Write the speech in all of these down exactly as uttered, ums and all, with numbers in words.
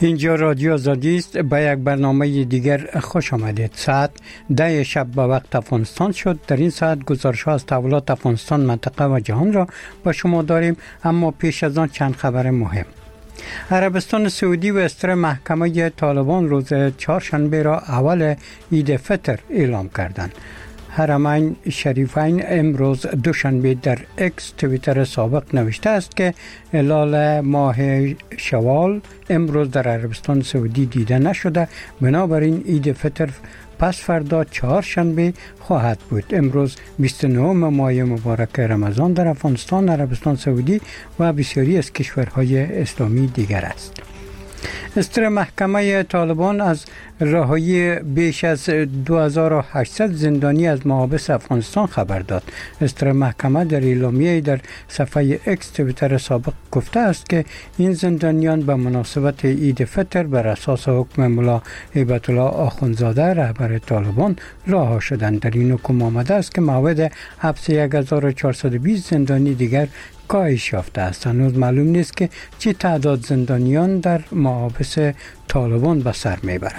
اینجا رادیو آزادی است. به یک برنامه دیگر خوش آمدید. ساعت ده شب به وقت افغانستان شد. در این ساعت گزارش‌ها از تحولات افغانستان، منطقه و جهان را با شما داریم، اما پیش از آن چند خبر مهم. عربستان سعودی و استر محکمه طالبان روز چهارشنبه را اول عید فطر اعلام کردند. حرمین شریفین امروز دوشنبه در اکس توییتر سابق نوشته است که هلال ماه شوال امروز در عربستان سعودی دیده نشده، بنابراین عید فطر پس فردا چهارشنبه خواهد بود. امروز بیست و نه ماه مبارک رمضان در افغانستان، عربستان سعودی و بسیاری از کشورهای اسلامی دیگر است. استر محکمه طالبان از رهایی بیش از دو هزار و هشتصد زندانی از محابس افغانستان خبر داد. استر محکمه در اعلامیه در صفحه اکس توییتر سابق گفته است که این زندانیان به مناسبت عید فطر بر اساس حکم ملا هیبت الله آخوندزاده رهبر طالبان رها شدند. در این حکم آمده است که موعد حبس یک هزار و چهارصد و بیست زندانی دیگر کاهش یافته است. هنوز معلوم نیست که چه تعداد زندانیان در محابس طالبان به سر میبرند.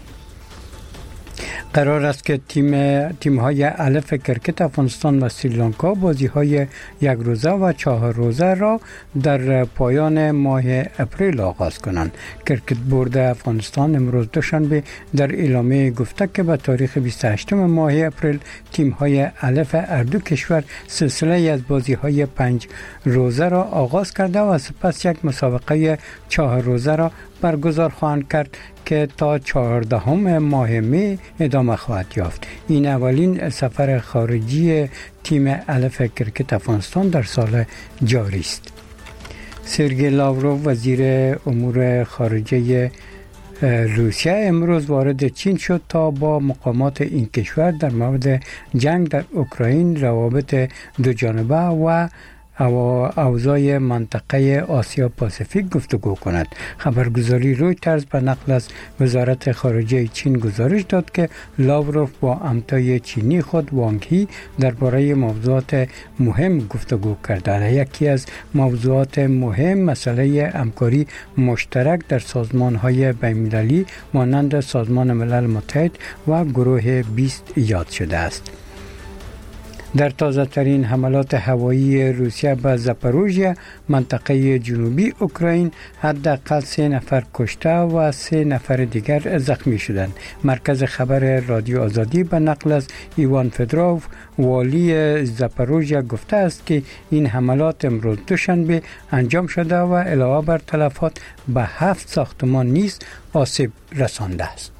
قرار است که تیم تیم های الف کرکت افغانستان و سریلانکا بازی های یک روزه و چهار روزه را در پایان ماه اپریل آغاز کنند. کرکت بورد افغانستان امروز دوشنبه در اعلامیه گفته که به تاریخ بیست و هشتم ماه اپریل تیم های الف هر دو کشور سلسله از بازی های پنج روزه را آغاز کرده و سپس یک مسابقه چهار روزه را برگزار خواهند کرد که تا چهاردهم ماه می ادامه خواهد یافت. این اولین سفر خارجی تیم الف کرکت افغانستان در سال جاری است. سرگئی لاوروف وزیر امور خارجه روسیه امروز وارد چین شد تا با مقامات این کشور در مورد جنگ در اوکراین، روابط دو جانبه و اوضاع منطقه آسیا پاسیفیک گفتگو کند. خبرگزاری رویترز به نقل از وزارت خارجه چین گزارش داد که لاوروف با همتای چینی خود وانگ هی درباره موضوعات مهم گفتگو کرده. یکی از موضوعات مهم مسئله همکاری مشترک در سازمان‌های بین‌المللی مانند سازمان ملل متحد و گروه بیست یاد شده است. در تازه ترین حملات هوایی روسیه به زاپاروژیا منطقه جنوبی اوکراین حداقل سه نفر کشته و سه نفر دیگر زخمی شدند. مرکز خبر رادیو آزادی به نقل از ایوان فدروف والی زاپاروژیا گفته است که این حملات امروز دوشنبه انجام شده و علاوه بر تلفات به هفت ساختمان نیز آسیب رسانده است.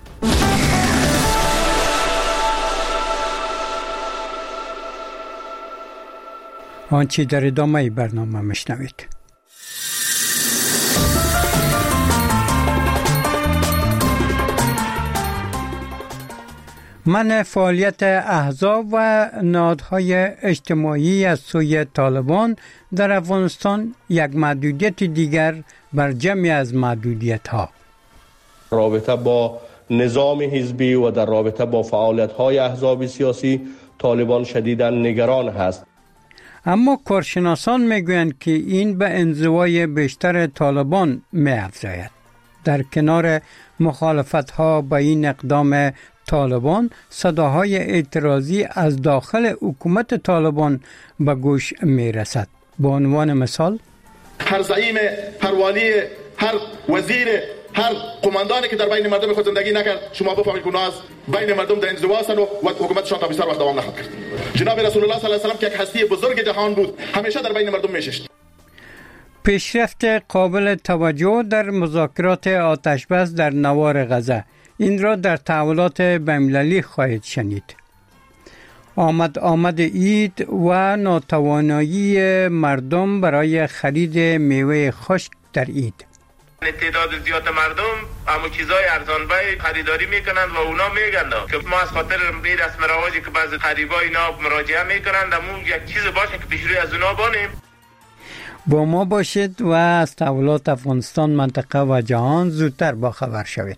آنچه در ادامه برنامه میشنوید. منع فعالیت احزاب و نهادهای اجتماعی از سوی طالبان در افغانستان یک محدودیت دیگر بر جمعی از محدودیت‌ها. رابطه با نظام حزبی و در رابطه با فعالیت‌های احزاب سیاسی طالبان شدیداً نگران هست. اما کارشناسان میگویند که این به انزوای بیشتر طالبان می‌افزاید. در کنار مخالفت‌ها با این اقدام طالبان، صداهای اعتراضی از داخل حکومت طالبان به گوش می‌رسد. به عنوان مثال، هر زعیم، هر والی، هر وزیر، هر قماندانی که در بین مردم خود زندگی نکرد، شما بفهمید که از بین مردم در انزوا هستند و حکومتشان تا بیشتر وقت دوام نخواهد کرد. جناب رسول الله صلی الله علیه و سلم که یک هستی بزرگ جهان بود، همیشه در بین مردم میشست. پیشرفت قابل توجه در مذاکرات آتشبس در نوار غزه، این را در تحولات بین‌المللی خواهید شنید. آمد آمد عید و ناتوانایی مردم برای خرید میوه خشک در عید. تعداد زیاد مردم همون چیزای ارزانبای خریداری میکنند و اونا میگن که ما از خاطر این رسم رواجی که بعضی خریبا اینا مراجعه میکنند همون یک چیز باشه که پیش روی از اونا بانیم. با ما باشید و از تحولات افغانستان، منطقه و جهان زودتر با خبر شوید.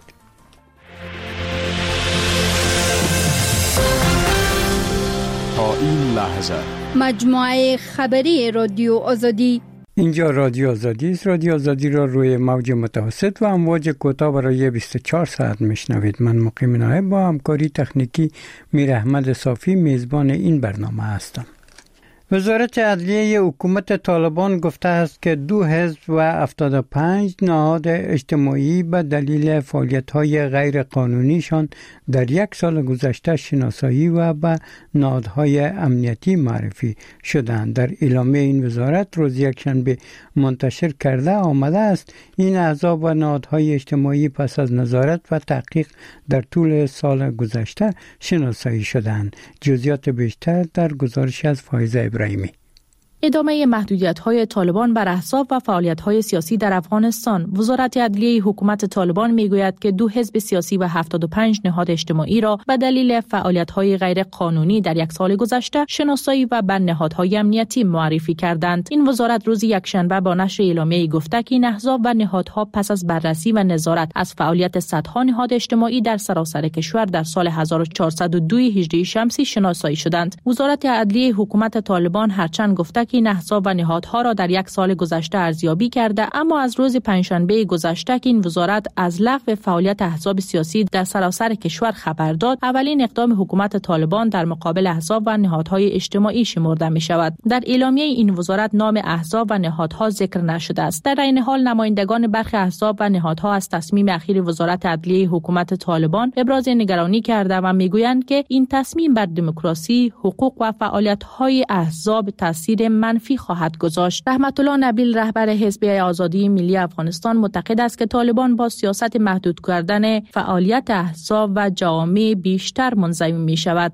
تا این لحظه مجموعه خبری رادیو آزادی. اینجا رادیو آزادی است. رادیو آزادی را روی موج متوسط و امواج کوتاه برای بیست و چهار ساعت میشنوید. من مقیم نایب با همکاری تکنیکی میر احمد صافی میزبان این برنامه هستم. وزارت عدلیه حکومت طالبان گفته است که دو حزب و هفتاد و پنج نهاد اجتماعی به دلیل فعالیت‌های غیر قانونیشان در یک سال گذشته شناسایی و به نهادهای امنیتی معرفی شدند. در اعلامیه این وزارت روز یکشنبه منتشر کرده آمده است این احزاب و نهادهای اجتماعی پس از نظارت و تحقیق در طول سال گذشته شناسایی شدند. جزئیات بیشتر در گزارش از فایزه ابراهیمی. ادامه محدودیت‌های طالبان بر احزاب و فعالیت‌های سیاسی در افغانستان. وزارت عدلیه حکومت طالبان می‌گوید که دو حزب سیاسی و هفتاد و پنج نهاد اجتماعی را به دلیل فعالیت‌های غیر قانونی در یک سال گذشته شناسایی و به نهادهای امنیتی معرفی کردند. این وزارت روز یکشنبه با نشر اعلامیه‌ای گفته که این احزاب و نهادها پس از بررسی و نظارت از فعالیت صدها نهاد اجتماعی در سراسر کشور در سال هزار و چهارصد و دو هجری شمسی شناسایی شدند. وزارت عدلیه حکومت طالبان هرچند گفته این احزاب و نهادها را در یک سال گذشته ارزیابی کرده، اما از روز پنجشنبه گذشته که این وزارت از لغو فعالیت احزاب سیاسی در سراسر کشور خبر داد، اولین اقدام حکومت طالبان در مقابل احزاب و نهادهای اجتماعی شمرده می شود. در اعلامیه این وزارت نام احزاب و نهادها ذکر نشده است. در این حال نمایندگان برخی احزاب و نهادها از تصمیم اخیر وزارت عدلیه حکومت طالبان ابراز نگرانی کرده و میگویند که این تصمیم بر دموکراسی، حقوق و فعالیت‌های احزاب تاثیر منفی خواهد گذاشت. رحمت الله نبیل رهبر حزب آزادی ملی افغانستان معتقد است که طالبان با سیاست محدود کردن فعالیت احزاب و جوامع بیشتر منزوی می شود.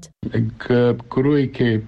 گروهی که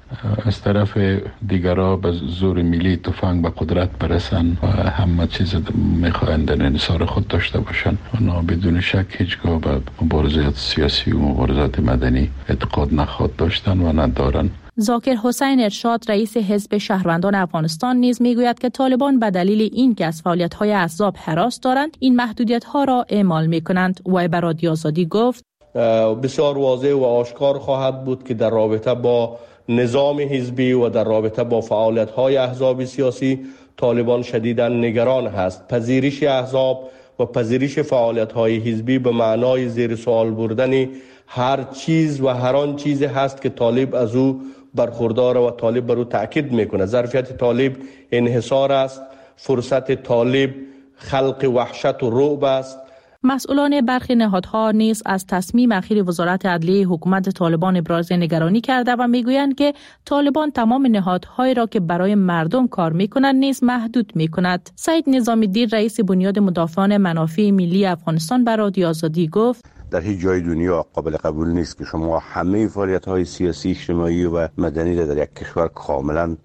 از طرف دیگرها به زور ملی تفنگ به قدرت برسن و همه چیز میخواهند در انحصار خود داشته باشند، اونا بدون شک هیچگاه به مبارزات سیاسی و مبارزات مدنی اعتقاد نخواهد داشتن و ندارن. ذاکر حسین ارشاد رئیس حزب شهروندان افغانستان نیز میگوید که طالبان به دلیل این که از فعالیت‌های احزاب هراس دارند این محدودیت‌ها را اعمال می‌کنند. و به رادیو آزادی گفت بسیار واضح و آشکار خواهد بود که در رابطه با نظام حزبی و در رابطه با فعالیت‌های احزاب سیاسی طالبان شدیداً نگران هست. پذیرش احزاب و پذیرش فعالیت‌های حزبی به معنای زیر سوال بردن هر چیز و هر آن چیزی هست که طالب از او برخوردار و طالب بر او تاکید میکنه. ظرفیت طالب انحصار است، فرصت طالب خلق وحشت و رعب است. مسئولان برخی نهادها نیز از تصمیم اخیر وزارت عدلیه حکومت طالبان ابراز نگرانی کرده و میگویند که طالبان تمام نهادهایی را که برای مردم کار میکنند نیز محدود میکند. سعید نظامی الدین رئیس بنیاد مدافعان منافع ملی افغانستان به رادیو آزادی گفت در هیچ جای دنیا قابل قبول نیست که شما همه فعالیت‌های سیاسی، اجتماعی و مدنی را در یک کشور کاملا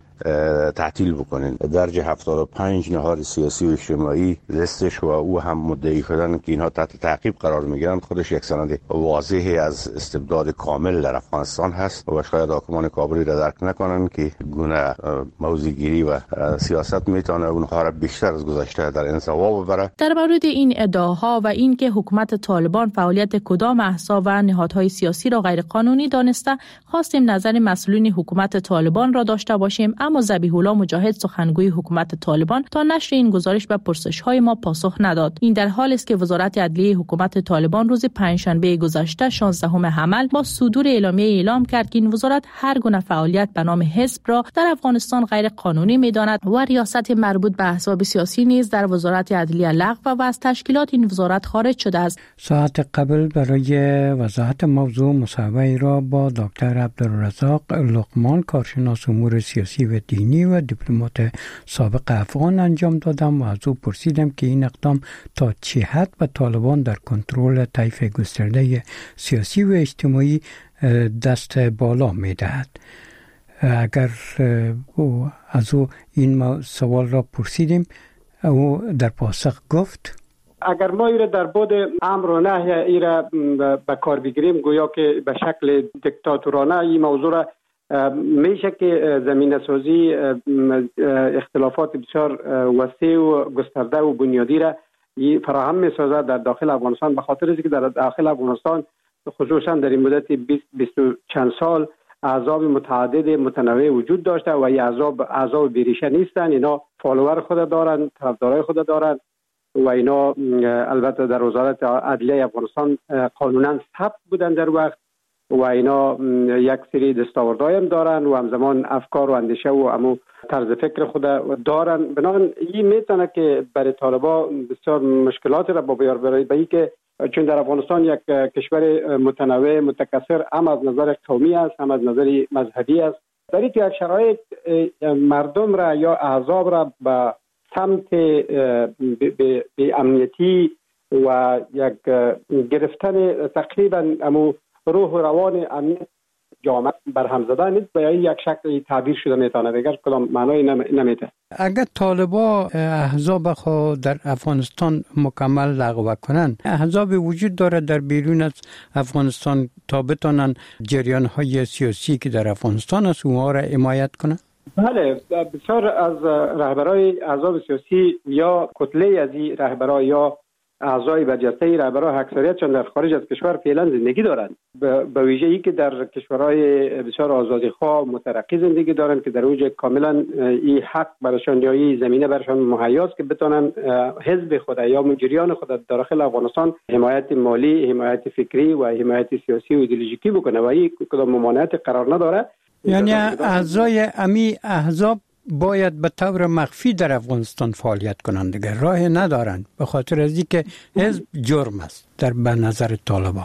تعطیل بکنین. درجه هفتاد و پنج نهاد سیاسی و اجتماعی لیستش و او هم مدعی شدن که اینها تحت تعقیب قرار میگیرند خودش یک سند واضحی از استبداد کامل در افغانستان هست و شاید حاکمان کابلی را درک نکنند که گونه موضع‌گیری و سیاست میتونه اونها را بیشتر از گذشته در انزوا ببره. در مورد این ادعاها و اینکه حکومت طالبان فعالیت کدام احزاب و نهادهای سیاسی را غیر قانونی دانسته، خواستیم نظر مسئولین حکومت طالبان را داشته باشیم، اما ذبیح الله مجاهد سخنگوی حکومت طالبان تا نشر این گزارش به پرسش‌های ما پاسخ نداد. این در حالی است که وزارت عدلیه حکومت طالبان روز پنجشنبه گذشته شانزدهم حمل با صدور اعلامیه اعلام کرد که این وزارت هر گونه فعالیت به نام حزب را در افغانستان غیر قانونی می‌داند و ریاست مربوط به احزاب سیاسی نیز در وزارت عدلیه لغو و از تشکیلات این وزارت خارج شده است. ساعت قبل برای وضاحت موضوع مصاحبه را با دکتر عبدالرزاق لقمان کارشناس امور سیاسی و دینی و دیپلمات سابق افغان انجام دادم و از او پرسیدم که این اقدام تا چه حد به طالبان در کنترل طیف گسترده سیاسی و اجتماعی دست بالا می‌دهد. اگر او از او این سوال را پرسیدیم، او در پاسخ گفت اگر ما ایره در بود امر و نهی ایره به کار بگیریم گویا که به شکل دیکتاتورانه این موضوع را میشه که زمینه سازی اختلافات بسیار وسیع و گسترده و بنیادی را فراهم میسازد در داخل افغانستان، به خاطر اینکه در داخل افغانستان خصوصا در این مدت بیست بیست و چند سال احزاب متعدد متنوع وجود داشته و این احزاب احزاب بیریشه نیستند. اینا فالوور خود دارن، طرفدارای خود دارن و اینا البته در وزارت عدلیه افغانستان قانونا ثبت بودن در وقت و اینا یک سری دستاوردهای هم دارن و همزمان افکار و اندیشه و امو طرز فکر خود دارن. بنابراین این میتونه که برای طالبان بسیار مشکلات را با بیار بره، به که چون در افغانستان یک کشور متنوع متکثر هم از نظر قومی است هم از نظر مذهبی است، در این یک شرایط مردم را یا احزاب را به سمت به امنیتی و یک گرفتن تقریبا امو روح و روان امنیت جامعه برهم زده نیست به یک شکلی تعبیر شده میتونه بگر کدام معنای نمیده. اگر طالبا احزاب خو در افغانستان مکمل لغو کنن، احزاب وجود داره در بیرون از افغانستان تا بتونن جریان های سیاسی که در افغانستان است اونها را حمایت کنن؟ بله، بسیار از رهبرای احزاب سیاسی یا کتله از این رهبرای یا اعضای برجسته رهبران اکثریتشان در خارج از کشور فعلا زندگی دارند، به ویژه‌ای که در کشورهای بسیار آزادیخواه مترقی زندگی دارند که در اوج کاملا این حق برشان یا این زمینه برشان مهیاست که بتونن حزب خود یا مجریان خود داخل افغانستان حمایت مالی، حمایت فکری و حمایت سیاسی و ایدئولوژیکی بکنه و این کدام ممانعت قرار نداره. یعنی اعضای امی احزاب باید به طور مخفی در افغانستان فعالیت کنند دیگر، راه ندارند به خاطر از اینکه حزب جرم است در به نظر طالبا.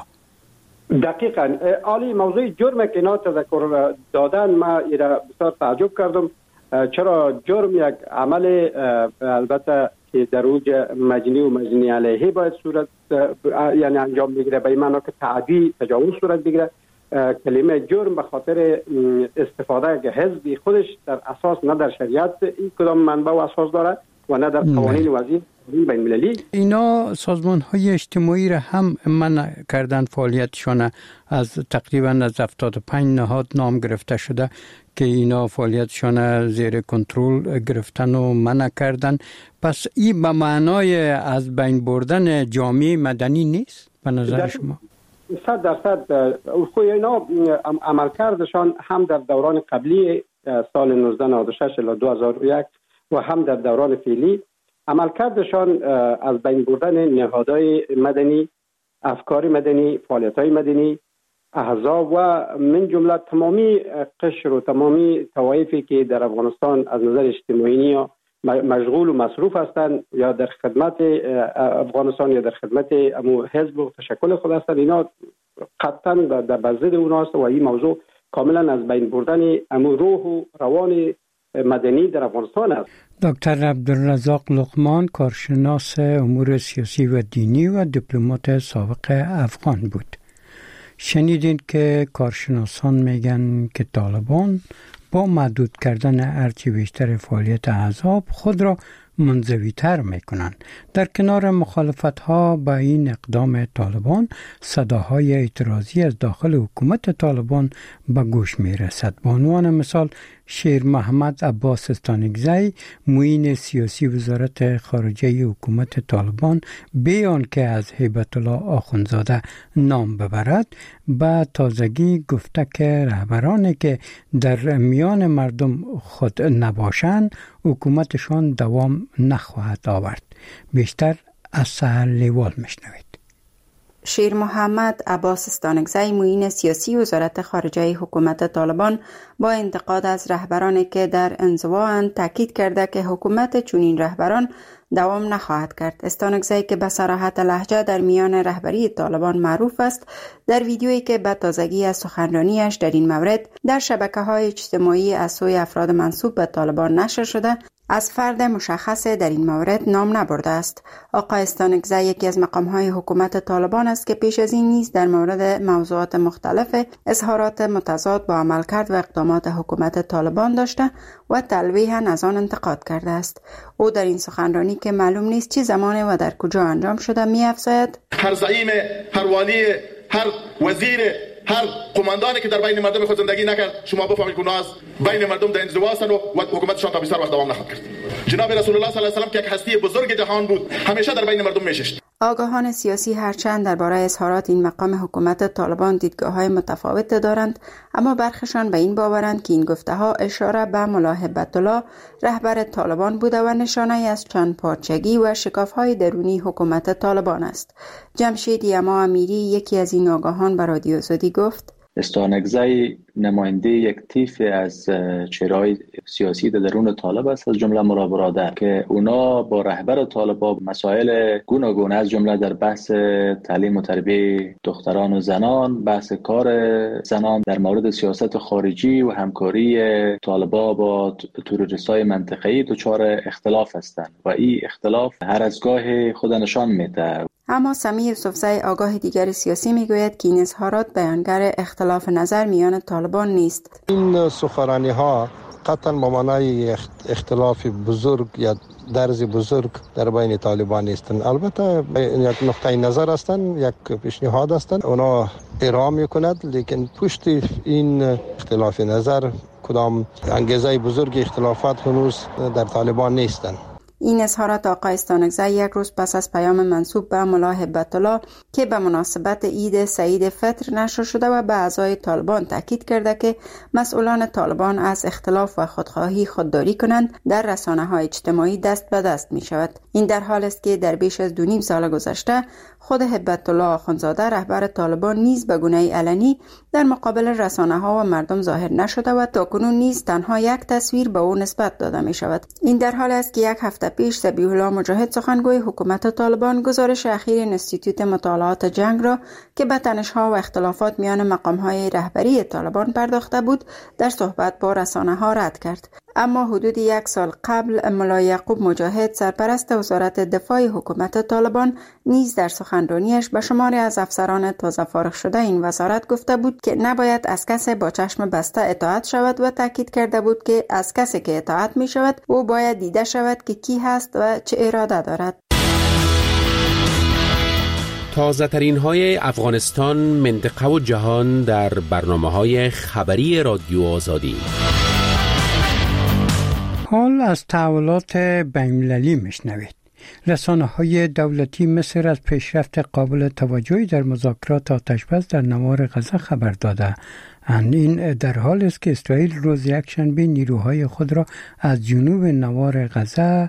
دقیقاً عالی موضوع جرم که اینا تذکر دادن ما ایرا بسیار تعجب کردم، چرا جرم یک عمل البته که در اوج مجنی و مجنی علیه باید صورت یعنی انجام بگیره، به این معنی که تعدی تجاوز صورت بگیره. کلمه جرم به خاطر استفاده از حزبی خودش در اساس نه در شریعت این کدام منبع و اساس داره و نه در قوانین وضعی بین المللی. اینا سازمان های اجتماعی را هم منع کردن فعالیتشان، از تقریبا از هفتاد و پنج نهاد نام گرفته شده که اینا فعالیتشان زیر کنترل گرفتن و منع کردن. پس این به معنای از بین بردن جامعه مدنی نیست به نظر شما؟ صد درصد خوی اینا عملکردشان هم در دوران قبلی سال نوزده نود و شش الی دو هزار و یک و هم در دوران فعلی عملکردشان از بین بردن نهادهای مدنی، افکار مدنی، فعالیت‌های مدنی، احزاب و من جمله تمامی قشر و تمامی طوایفی که در افغانستان از نظر اجتماعی مشغول و مصروف هستند یا در خدمت افغانستان یا در خدمت امو حزب و تشکل خود هستند، اینا قطعا در بزد اوناست و این موضوع کاملا از بین بردن امو روح و روان مدنی در افغانستان است. دکتر عبدالرزاق لقمان، کارشناس امور سیاسی و دینی و دیپلمات سابق افغان بود. شنیدین که کارشناسان میگن که طالبان با محدود کردن هرچی بیشتر فعالیت احزاب خود را منزوی‌تر میکنند. در کنار مخالفت‌ها با این اقدام طالبان، صداهای اعتراضی از داخل حکومت طالبان به گوش میرسد. به عنوان مثال شیر محمد عباس استانکزی، معین سیاسی وزارت خارجه حکومت طالبان، بیان که از هیبت الله آخوندزاده نام ببرد، به تازگی گفته که رهبرانی که در میان مردم خود نباشند حکومتشان دوام نخواهد آورد. بیشتر از سحر لیوال میشنوید. شیر محمد عباس استانکزی، معین سیاسی وزارت خارجه حکومت طالبان، با انتقاد از رهبرانی که در انزوااند تاکید کرده که حکومت چنین رهبران دوام نخواهد کرد. استانکزی که به صراحت لهجه در میان رهبری طالبان معروف است، در ویدیویی که به تازگی از سخنرانیش در این مورد در شبکه‌های اجتماعی از سوی افراد منسوب به طالبان نشر شده، از فرد مشخص در این مورد نام نبرده است. آقای استانکزی یکی از مقام‌های حکومت طالبان است که پیش از این نیز در مورد موضوعات مختلف اظهارات متضاد با عملکرد و اقدامات حکومت طالبان داشته و تلویحاً از آن انتقاد کرده است. او در این سخنرانی که معلوم نیست چه زمان و در کجا انجام شده می‌افزاید: هر زعیم، هر والی، هر وزیر، هر قماندانی که در بین مردم خود زندگی نکرد، شما بفهمید که اونها از بین مردم در انزوا هستند و حکومتشان تا بیشتر وقت دوام نخواهد کرد. جناب رسول الله صلی الله علیه و سلم که یک هستی بزرگ جهان بود، همیشه در بین مردم میشست. آگاهان سیاسی هرچند درباره اظهارات این مقام حکومت طالبان دیدگاه‌های متفاوت دارند، اما برخشان به این باورند که این گفته‌ها اشاره به ملا هبت الله رهبر طالبان بوده و نشانه از چند پارچگی و شکاف‌های درونی حکومت طالبان است. جمشید یما امیری یکی از این آگاهان به رادیو آزادی گفت: استانکزی نماینده یک طیف از چهره‌های سیاسی در درون طالب است، از جمله ملا برادر، که اونا با رهبر طالبان مسائل گوناگون از جمله در بحث تعلیم و تربیت دختران و زنان، بحث کار زنان، در مورد سیاست خارجی و همکاری طالبان با تروریست‌های منطقه‌ای دچار اختلاف هستند و این اختلاف هر از گاه خود نشان میده. اما سمیع یوسفزی آگاه دیگر سیاسی میگوید که این اظهارات بیانگر اختلاف نظر میان طالبان نیست. این سخنرانی ها قطعا به معنای اختلاف بزرگ یا درز بزرگ در بین طالبان نیستند. البته یک نقطه نظر هستند، یک پیشنهاد هستند، اونا احترام میکند، لیکن پشت این اختلاف نظر کدام انگیزه بزرگ اختلافات هنوز در طالبان نیستند. این اظهارات آقای استانکزی یک روز پس از پیام منسوب به ملا هبت الله که به مناسبت عید سعید فطر نشر شده و به اعضای طالبان تاکید کرده که مسئولان طالبان از اختلاف و خودخواهی خودداری کنند در رسانه‌های اجتماعی دست به دست می شود. این در حال است که در بیش از دو نیم سال گذشته خود هبت الله آخوندزاده رهبر طالبان نیز به گونه علنی در مقابل رسانه‌ها و مردم ظاهر نشده و تاکنون نیز تنها یک تصویر به او نسبت داده می شود. این در حال است که یک هفته پیش ذبیح الله مجاهد سخنگوی حکومت طالبان گزارش اخیر انستیتوت مطالعات جنگ را که به تنش‌ها و اختلافات میان مقام‌های رهبری طالبان پرداخته بود در صحبت با رسانه‌ها رد کرد. اما حدود یک سال قبل ملا یعقوب مجاهد سرپرست وزارت دفاع حکومت طالبان نیز در سخنرانیش به شماری از افسران تازه فارغ شده این وزارت گفته بود که نباید از کسی با چشم بسته اطاعت شود و تاکید کرده بود که از کسی که اطاعت می شود او باید دیده شود که کی هست و چه اراده دارد. تازه ترین های افغانستان، منطقه و جهان در برنامه های خبری رادیو آزادی. حال از تحولات بین‌المللی میشنوید. رسانه های دولتی مصر از پیشرفت قابل توجهی در مذاکرات آتشبس در نوار غزه خبر داده اند. این در حال است که اسرائیل روز یکشنبه نیروهای خود را از جنوب نوار غزه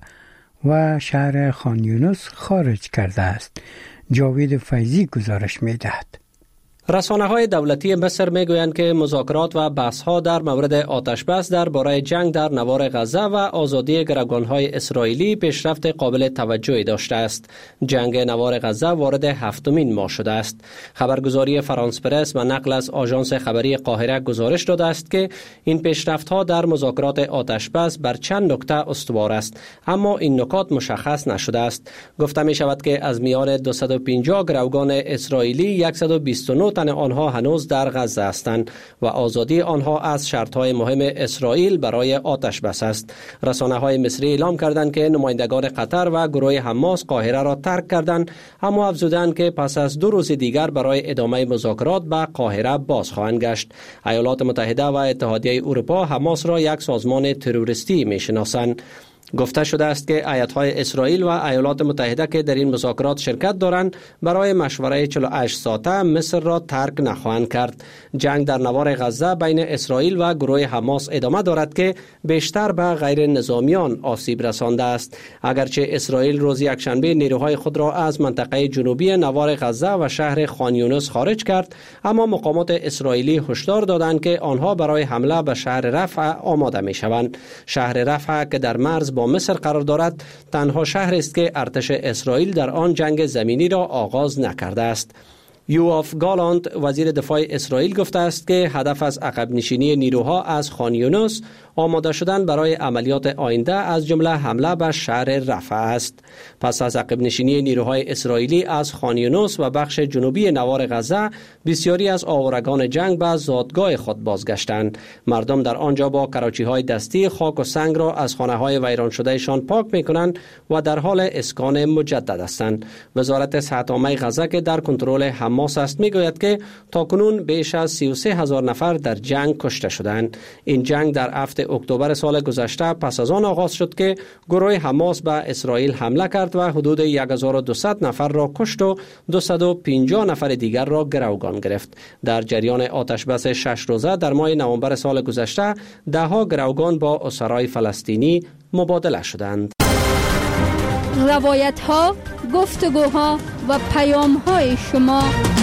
و شهر خان یونس خارج کرده است. جاوید فیضی گزارش می‌دهد. رسانه‌های دولتی مصر میگویند که مذاکرات و بحث‌ها در مورد آتش‌بس درباره جنگ در نوار غزه و آزادی گروگان‌های اسرائیلی پیشرفت قابل توجهی داشته است. جنگ نوار غزه وارد هفتمین ماه شده است. خبرگزاری فرانس پرس و نقل از آژانس خبری قاهره گزارش داده است که این پیشرفت‌ها در مذاکرات آتش‌بس بر چند نکته استوار است، اما این نکات مشخص نشده است. گفته می‌شود که از میان دویست و پنجاه گروگان اسرائیلی صد و بیست و نه تن آنها هنوز در غزه هستند و آزادی آنها از شرط‌های مهم اسرائیل برای آتش بس است. رسانه‌های مصری اعلام کردند که نمایندگان قطر و گروه حماس قاهره را ترک کردند، اما افزودند که پس از دو روز دیگر برای ادامه مذاکرات به قاهره باز خواهند گشت. ایالات متحده و اتحادیه اروپا حماس را یک سازمان تروریستی می‌شناسند. گفته شده است که ایالت‌های اسرائیل و ایالات متحده که در این مذاکرات شرکت دارند برای مشورت چهل و هشت ساعته مصر را ترک نخواهند کرد. جنگ در نوار غزه بین اسرائیل و گروه حماس ادامه دارد که بیشتر به غیر نظامیان آسیب رسانده است. اگرچه اسرائیل روز یکشنبه نیروهای خود را از منطقه جنوبی نوار غزه و شهر خان یونس خارج کرد، اما مقامات اسرائیلی هشدار دادند که آنها برای حمله به شهر رفح آماده می‌شوند. شهر رفح که در مرز با مصر قرار دارد، تنها شهر است که ارتش اسرائیل در آن جنگ زمینی را آغاز نکرده است. یوآف گالانت وزیر دفاع اسرائیل گفته است که هدف از عقب نشینی نیروها از خان یونس آماده شدن برای عملیات آینده از جمله حمله به شهر رفح است. پس از عقب نشینی نیروهای اسرائیلی از خان یونس و بخش جنوبی نوار غزه، بسیاری از آورگان جنگ به زادگاه خود بازگشتند. مردم در آنجا با کراچی‌های دستی خاک و سنگ را از خانه‌های ویران شدهشان پاک می‌کنند و در حال اسکان مجدد هستند. وزارت صحت عامه غزه که در کنترل حماس است میگوید که تاکنون بیش از سی و سه هزار نفر در جنگ کشته شدند. این جنگ در هفت اکتبر سال گذشته پس از آن آغاز شد که گروه حماس به اسرائیل حمله کرد و حدود هزار و دویست نفر را کشت و دویست و پنجاه نفر دیگر را گروگان گرفت. در جریان آتش بس شش روزه در ماه نوامبر سال گذشته ده ها گروگان با اسرای فلسطینی مبادله شدند. روایت ها، گفتگوها و پیام های شما.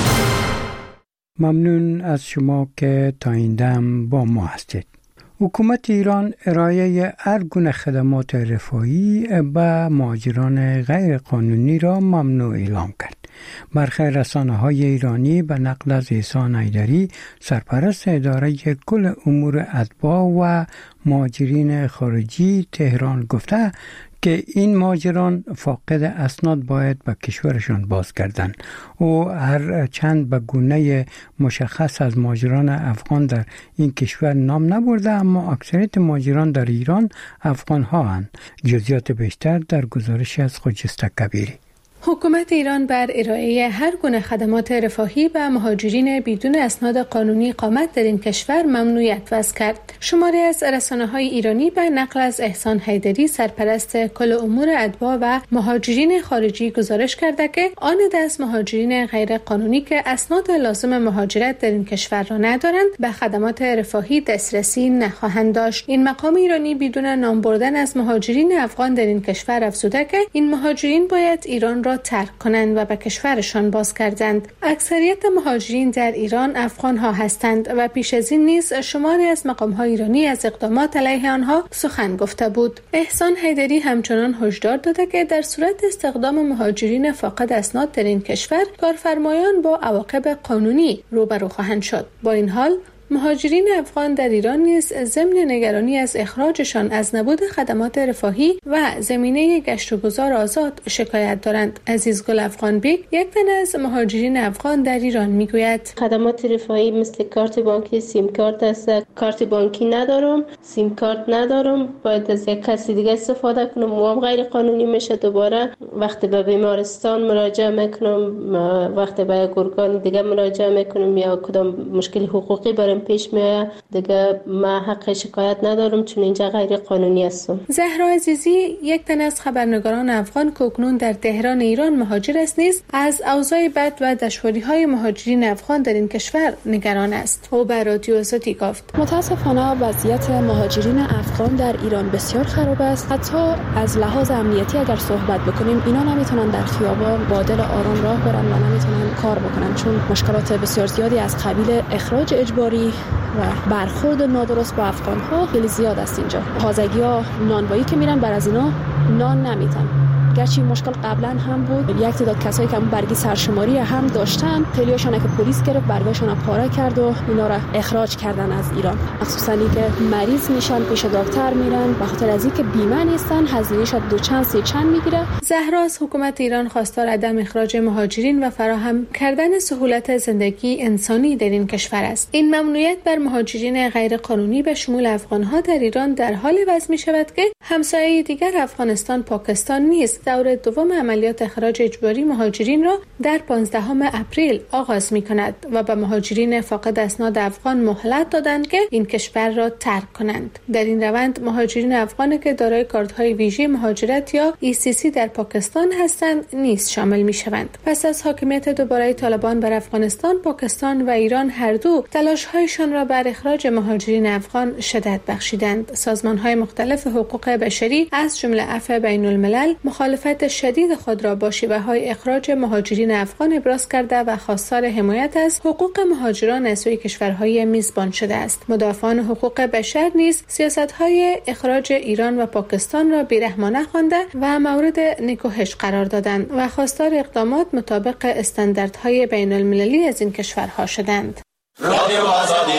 ممنون از شما که تا این دم با ما هستید. حکومت ایران ارائه هر گونه خدمات رفاهی به مهاجران غیر قانونی را ممنوع اعلام کرد. برخی رسانه‌های ایرانی به نقل از احسان حیدری، سرپرست اداره کل امور اتباع و مهاجرین خارجی تهران گفته که این مهاجران فاقد اسناد باید به کشورشان بازگردند. او هر چند به گونه مشخص از مهاجران افغان در این کشور نام نبرده، اما اکثریت مهاجران در ایران افغان ها هستند. جزئیات بیشتر در گزارش از خجسته کبیری. حکومت ایران بر ارائه هر گونه خدمات رفاهی به مهاجرین بدون اسناد قانونی اقامت در این کشور ممنوعیت وضع کرد. شماری از رسانه‌های ایرانی به نقل از احسان حیدری، سرپرست کل امور اتباع و مهاجرین خارجی گزارش کرده که آن دست مهاجرین غیر قانونی که اسناد لازم مهاجرت در این کشور را ندارند به خدمات رفاهی دسترسی نخواهند داشت. این مقام ایرانی بدون نام بردن از مهاجرین افغان در این کشور افزوده که این مهاجرین باید ایران را ترک کنند و به کشورشان بازگردند. اکثریت مهاجرین در ایران افغان ها هستند و پیش از این نیز شماری از مقام های ایرانی از اقدامات علیه آنها سخن گفته بود. احسان حیدری همچنان هشدار داده که در صورت استخدام مهاجرین فاقد اسناد در این کشور، کارفرمایان با عواقب قانونی روبرو خواهند شد. با این حال مهاجرین افغان در ایران نیز ضمن نگرانی از اخراجشان از نبود خدمات رفاهی و زمینه گشت و گذار آزاد شکایت دارند. عزیزگل افغان بیگ، یک تن از مهاجرین افغان در ایران میگوید خدمات رفاهی مثل کارت بانکی، سیم کارت است. کارت بانکی ندارم، سیم کارت ندارم، باید از یک کسی دیگه استفاده کنم و هم غیر قانونی میشه. دوباره وقتی به بیمارستان مراجعه میکنم، وقتی به گورگان دیگه مراجعه میکنم یا کدام مشکل حقوقی برام پیش میاد، دیگه ما حق شکایت ندارم چون اینجا غیر قانونی هستم. زهرا عزیزی، یک تن از خبرنگاران افغان که اکنون در تهران ایران مهاجر است، نیز از اوضاع بد و دشواری‌های مهاجرین افغان در این کشور نگران است. او به رادیو آزادی گفت: متاسفانه وضعیت مهاجرین افغان در ایران بسیار خراب است. حتی از لحاظ امنیتی اگر صحبت بکنیم، اینا نمیتونن در خیابان با دل آرام راه برن و نمیتونن کار بکنن چون مشکلات بسیار زیادی از قبیل اخراج اجباری و برخورد نادرست با افغان‌ها خیلی زیاد است اینجا. تازگی‌ها نانوایی که میرن بر از اینا نان نمیتن. گرچه مشکل قبلا هم بود، یک تعداد کسایی که برگی سرشماری هم داشتن، خیلی‌هاشون که پلیس گرفت، برگاشون پاره کرد و اینا را اخراج کردن از ایران. مخصوصاً که مریض میشن پیش دکتر میرن، به خاطر از اینکه بیمه نیستن، هزینه‌اش دو چند سه چند میگیره. زهرا از حکومت ایران خواستار عدم اخراج مهاجرین و فراهم کردن سهولت زندگی انسانی در این کشور است. این ممنوعیت بر مهاجرین غیر قانونی به شمول افغان‌ها در ایران در حال وضع می‌شود که همسایه دیگر افغانستان، پاکستان نیز دور دوم عملیات اخراج اجباری مهاجرین را در پانزدهم اپریل آغاز می‌کند و به مهاجرین فاقد اسناد افغان مهلت دادند که این کشور را ترک کنند. در این روند مهاجرین افغانی که دارای کارت‌های ویژه مهاجرت یا ای سی سی در پاکستان هستند نیز شامل می‌شوند. پس از حاکمیت دوباره طالبان بر افغانستان، پاکستان و ایران هر دو تلاش‌هایشان را بر اخراج مهاجرین افغان شدت بخشیدند. سازمان‌های مختلف حقوق بشری از جمله عفو بین‌الملل مخالفت شدید خود را با شیوه‌های اخراج مهاجرین افغان ابراز کرده و خواستار حمایت از حقوق مهاجران از سوی کشورهای میزبان شده است. مدافعان حقوق بشر نیز سیاست‌های اخراج ایران و پاکستان را بی‌رحمانه خوانده و مورد نکوهش قرار دادند و خواستار اقدامات مطابق استانداردهای بین‌المللی از این کشورها شدند. رادیو آزادی.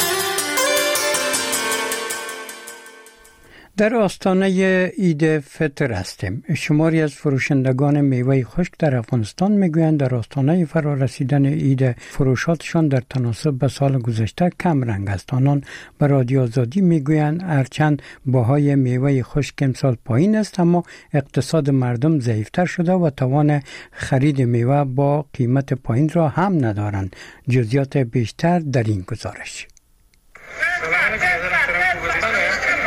در آستانه عید فطر هستیم. شماری از فروشندگان میوه خشک در افغانستان میگویند در آستانه فرا رسیدن عید فروشاتشان در تناسب به سال گذشته کم رنگ است. آنان به رادیو آزادی میگویند هرچند بهای میوه خشک امسال پایین است، اما اقتصاد مردم ضعیفتر شده و توان خرید میوه با قیمت پایین را هم ندارند. جزئیات بیشتر در این گزارش.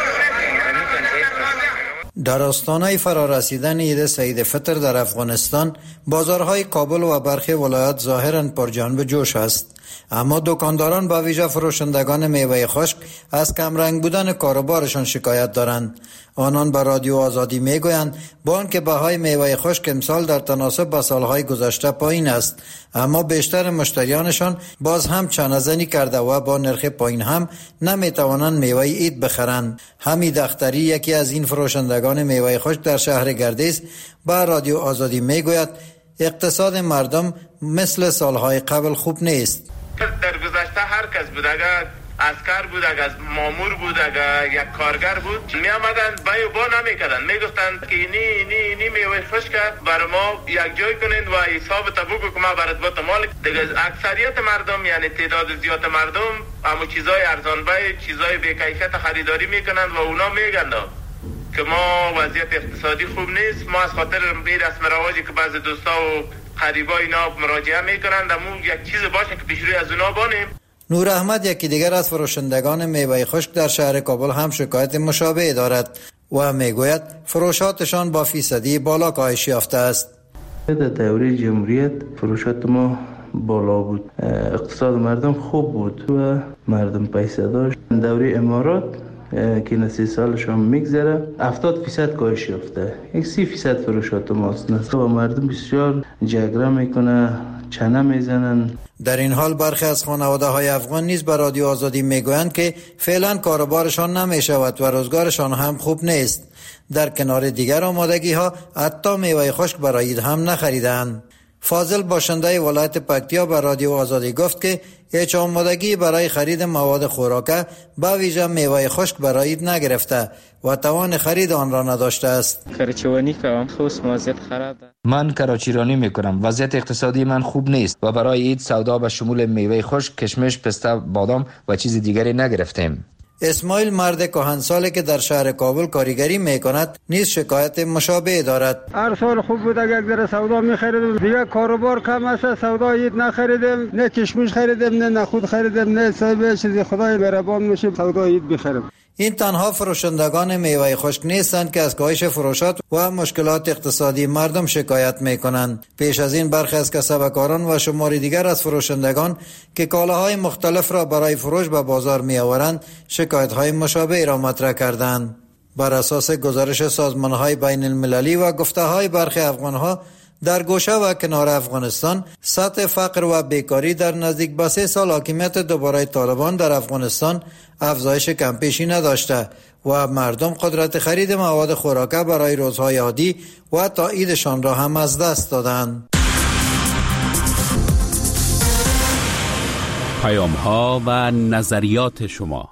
در آستانه فرارسیدن عید سعید فطر در افغانستان، بازارهای کابل و برخی ولایات ظاهراً پرجنب جوش است، اما دکانداران با ویژه فروشندگان میوه خشک از کمرنگ بودن کاروبارشان شکایت دارند. آنان به رادیو آزادی میگویند با آنکه بهای میوه خشک امسال در تناسب با سالهای گذشته پایین است، اما بیشتر مشتریانشان باز هم چانه‌زنی کرده و با نرخ پایین هم نمیتوانند میوه عید بخرند. حمید اختری، یکی از این فروشندگان میوه خشک در شهر گردیز، با رادیو آزادی میگوید اقتصاد مردم مثل سالهای قبل خوب نیست. در گذشته هر کس بود، اگر عسکر بود، اگر مامور بود، اگر یک کارگر بود، می آمدن بای و با نمی کردن، می گفتند که اینی اینی اینی میوه خشک برای ما یک جای کنین و حساب تا بگو که ما برات با مال. دیگه اکثریت مردم، یعنی تعداد زیاد مردم، اما چیزای ارزان بای، چیزای بی کیفیت خریداری میکنند و اونا میگن که ما وضعیت اقتصادی خوب نیست. ما از خاطر این رسم رواجی که بعضی دوستا و قریبا اینا مراجعه میکنند، اما یک چیز باشه که پیش روی از اونا بانیم. نور احمد، یکی دیگر از فروشندگان میوه خشک در شهر کابل، هم شکایت مشابه دارد و میگوید فروشاتشان با فیصدی بالا کاهش یافته است. در دوره جمهوریت فروشات ما بالا بود، اقتصاد مردم خوب بود و مردم پیسه داشت. دوره امارات که نسی سالشان میگذره هفتاد فیصد کاهش یافته، یک سی فیصد فروشات ماست و مردم بسیار جگره میکنه، چنه میزنن. در این حال برخی از خانواده های افغان نیز به رادیو آزادی میگویند که فعلا کاروبارشان نمیشود و روزگارشان هم خوب نیست. در کنار دیگر آمادگی ها حتی میوه خشک برای عید هم نخریدند. فاضل، باشنده ولایت پکتیا، به رادیو آزادی گفت که هیچ آمادگی برای خرید مواد خوراکه با ویژه میوه خشک برای عید نگرفته و توان خرید آن را نداشته است. کراچیرانی کنم، خصوص وضعیت خراب. من کراچیرانی میکنم، وضعیت اقتصادی من خوب نیست و برای عید سودا به شمول میوه خشک، کشمش، پسته، بادام و چیز دیگری نگرفتیم. اسماعیل، مرد کهنسالی که در شهر کابل کارگری میکند، نیز شکایت مشابه دارد. هر سال خوب بود، اگر در سودا میخریدم، دیگه کاروبار کم است، سودا عید نخریدم، نه کشمش خریدم، نه نخود خریدم، نه صاحب چیزی. خدای مهربان میشه سودا عید بخرم. این تنها فروشندگان میوه خشک نیستند که از کاهش فروشات و مشکلات اقتصادی مردم شکایت میکنند. پیش از این برخی از کسبکاران و شماری دیگر از فروشندگان که کالاهای مختلف را برای فروش به بازار میآورند، شکایت‌های مشابه را مطرح کردند. بر اساس گزارش سازمان‌های بین المللی و گفته‌های برخی افغان‌ها، در گوشه و کنار افغانستان سطح فقر و بیکاری در نزدیک به سه سال حاکمیت دوباره طالبان در افغانستان افزایش کمپیشی نداشته و مردم قدرت خرید مواد خوراکه برای روزهای عادی و تا عیدشان را هم از دست دادند. پیام‌ها و نظریات شما.